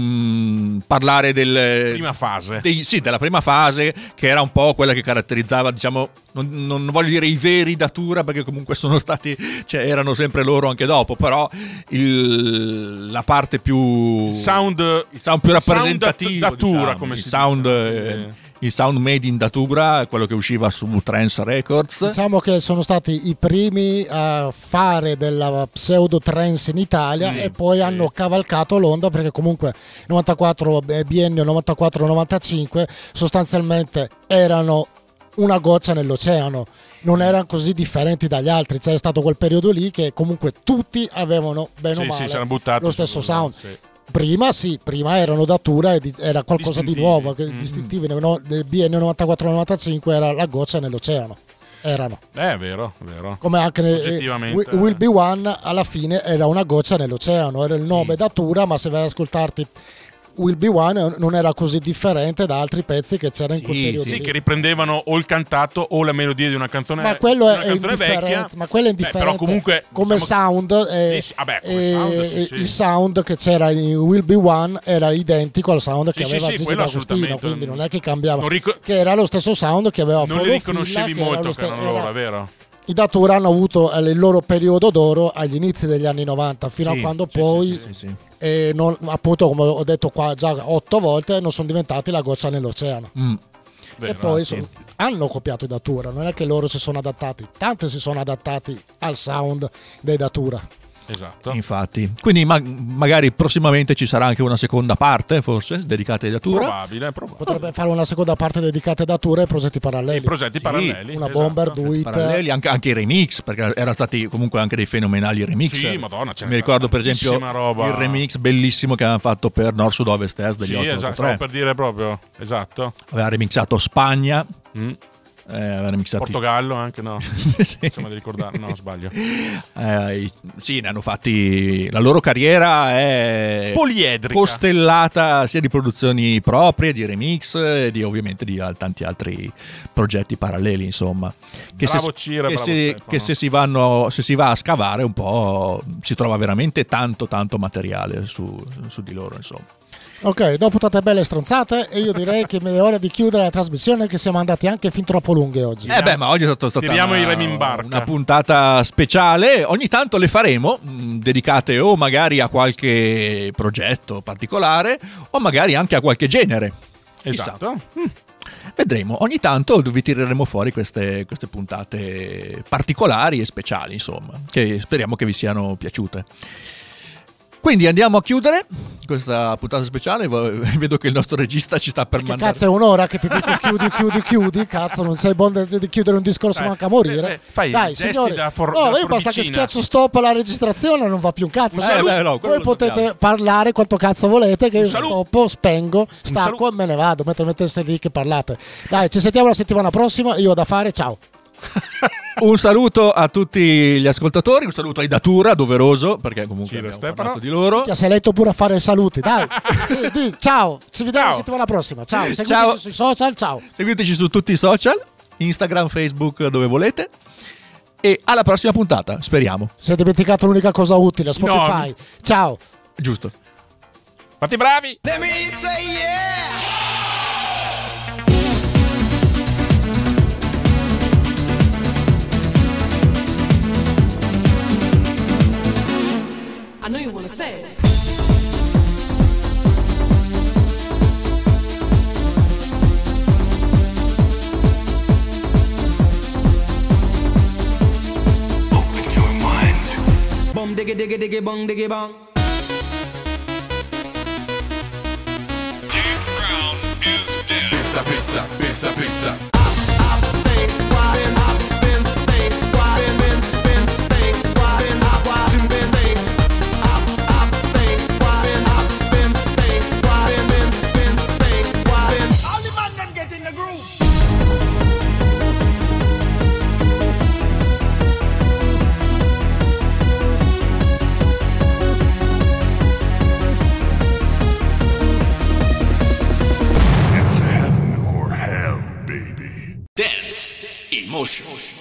mh, parlare del, Prima fase. dei- sì, della prima fase, che era un po' quella che caratterizzava, diciamo, non, non voglio dire i veri datura, perché comunque sono stati, cioè erano sempre loro anche dopo, però il- la parte più Il sound, il sound più il sound rappresentativo, dat- datura, diciamo, come il si sound, dice. eh, il sound made in datura, quello che usciva su Trance Records. Diciamo che sono stati i primi a fare della pseudo trance in Italia Mm, e poi sì. hanno cavalcato l'onda, perché comunque novantaquattro, eh, biennio novantaquattro novantacinque sostanzialmente erano una goccia nell'oceano, non erano così differenti dagli altri. C'è stato quel periodo lì che comunque tutti avevano bene Sì, o sì, male si erano buttati lo stesso su- sound. sì. Prima sì, prima erano datura e di- era qualcosa di Distintivi. nuovo, che Mm. distintivi no, del biennio novantaquattro novantacinque era la goccia nell'oceano. Erano. Eh, è vero, è vero. Come anche nel- Oggettivamente, Will Will Be One alla fine era una goccia nell'oceano, era il nome datura, ma se vai ad ascoltarti Will Be One non era così differente da altri pezzi che c'era in quel Sì, periodo. sì, lì. che riprendevano o il cantato o la melodia di una canzone, Ma quello di è una canzone indifferenza, vecchia. ma quello è Beh, indifferente. però comunque come diciamo- sound, eh, Sì, sì, vabbè, come eh, sound, sì, sì. il sound che c'era in Will Be One era identico al sound che Sì, sì, aveva sì, Gigi quello D'Agostino, assolutamente. quindi non è che cambiava, Non ric- che era lo stesso sound che aveva non Follow li Filla, riconoscevi che era molto lo che ste- erano era- loro, è vero? I Datura hanno avuto eh, il loro periodo d'oro agli inizi degli anni novanta, fino Sì, a quando sì, poi, sì, sì, sì, sì. eh, non- appunto, come ho detto qua già otto volte, non sono diventati la goccia nell'oceano. Mm. E Vero, poi sì. sono- hanno copiato i Datura, non è che loro si sono adattati, tanti si sono adattati al sound dei Datura. Esatto. Infatti, quindi ma- magari prossimamente ci sarà anche una seconda parte, forse, dedicata ai Datura. Probabile, probabile. Potrebbe fare una seconda parte dedicata ai Datura e progetti paralleli. Progetti paralleli. Una esatto. bomber, do it. Paralleli, anche, anche i remix, perché erano stati comunque anche dei fenomenali remix. Sì, madonna, c'è Mi ricordo per esempio tantissima roba. il remix bellissimo che avevano fatto per Nord Sud Ovest Est degli Sì, esatto, stavo otto otto tre. per dire proprio, esatto. Aveva remixato Spagna, Mm. eh, aveva remixato i- Portogallo anche, no? Sì. Insomma, di ricordare, no, sbaglio. Eh, i- sì, ne hanno fatti. La loro carriera è Poliedrica. costellata sia di produzioni proprie, di remix, e di ovviamente di al- tanti altri progetti paralleli, insomma. Che Bravo se, Cira, che bravo se- Stefano. che se si vanno, se si va a scavare un po', si trova veramente tanto, tanto materiale su, su di loro, insomma. Ok, dopo tante belle stronzate, e io direi che è ora di chiudere la trasmissione, che siamo andati anche fin troppo lunghe oggi. Eh beh, ma oggi è stato- stata Tiriamo una, i remi in barca. una puntata speciale. Ogni tanto le faremo, mh, dedicate o magari a qualche progetto particolare o magari anche a qualche genere. Chissà. Esatto. Vedremo, ogni tanto vi tireremo fuori queste, queste puntate particolari e speciali, insomma, che speriamo che vi siano piaciute. Quindi andiamo a chiudere questa puntata speciale. Vedo che il nostro regista ci sta per Che mandare. cazzo è un'ora che ti dico chiudi, chiudi, chiudi, cazzo, non sei buono di di chiudere un discorso Dai, manca a morire. eh, eh, fai Dai, gesti signori, da for- no, da io basta che forbicina. schiaccio stop alla registrazione, non va più un cazzo. Eh, beh, no, quello Voi lo potete sappiamo. parlare quanto cazzo volete, che io saluto. stoppo, spengo, stacco e me ne vado, mentre metteste lì che parlate. Dai, ci sentiamo la settimana prossima, io ho da fare, ciao. Un saluto a tutti gli ascoltatori, un saluto ai Datura, doveroso, perché comunque Ciro abbiamo Stefano. parlato di loro. Ti ha sei letto pure a fare i saluti, dai. Di, di, ciao, ci vediamo la Ciao. settimana prossima. Ciao, seguiteci Ciao. sui social, ciao. Seguiteci su tutti i social, Instagram, Facebook, dove volete. E alla prossima puntata, speriamo. Si è dimenticato l'unica cosa utile, Spotify. Ciao. Giusto. Fatti bravi! Let me say yeah. I know you wanna say it. Bum diggy diggy diggy bong diggy bong. Pizza, pizza, pizza, pizza. All the man them get in the groove. It's heaven or hell, baby. Dance Emotion.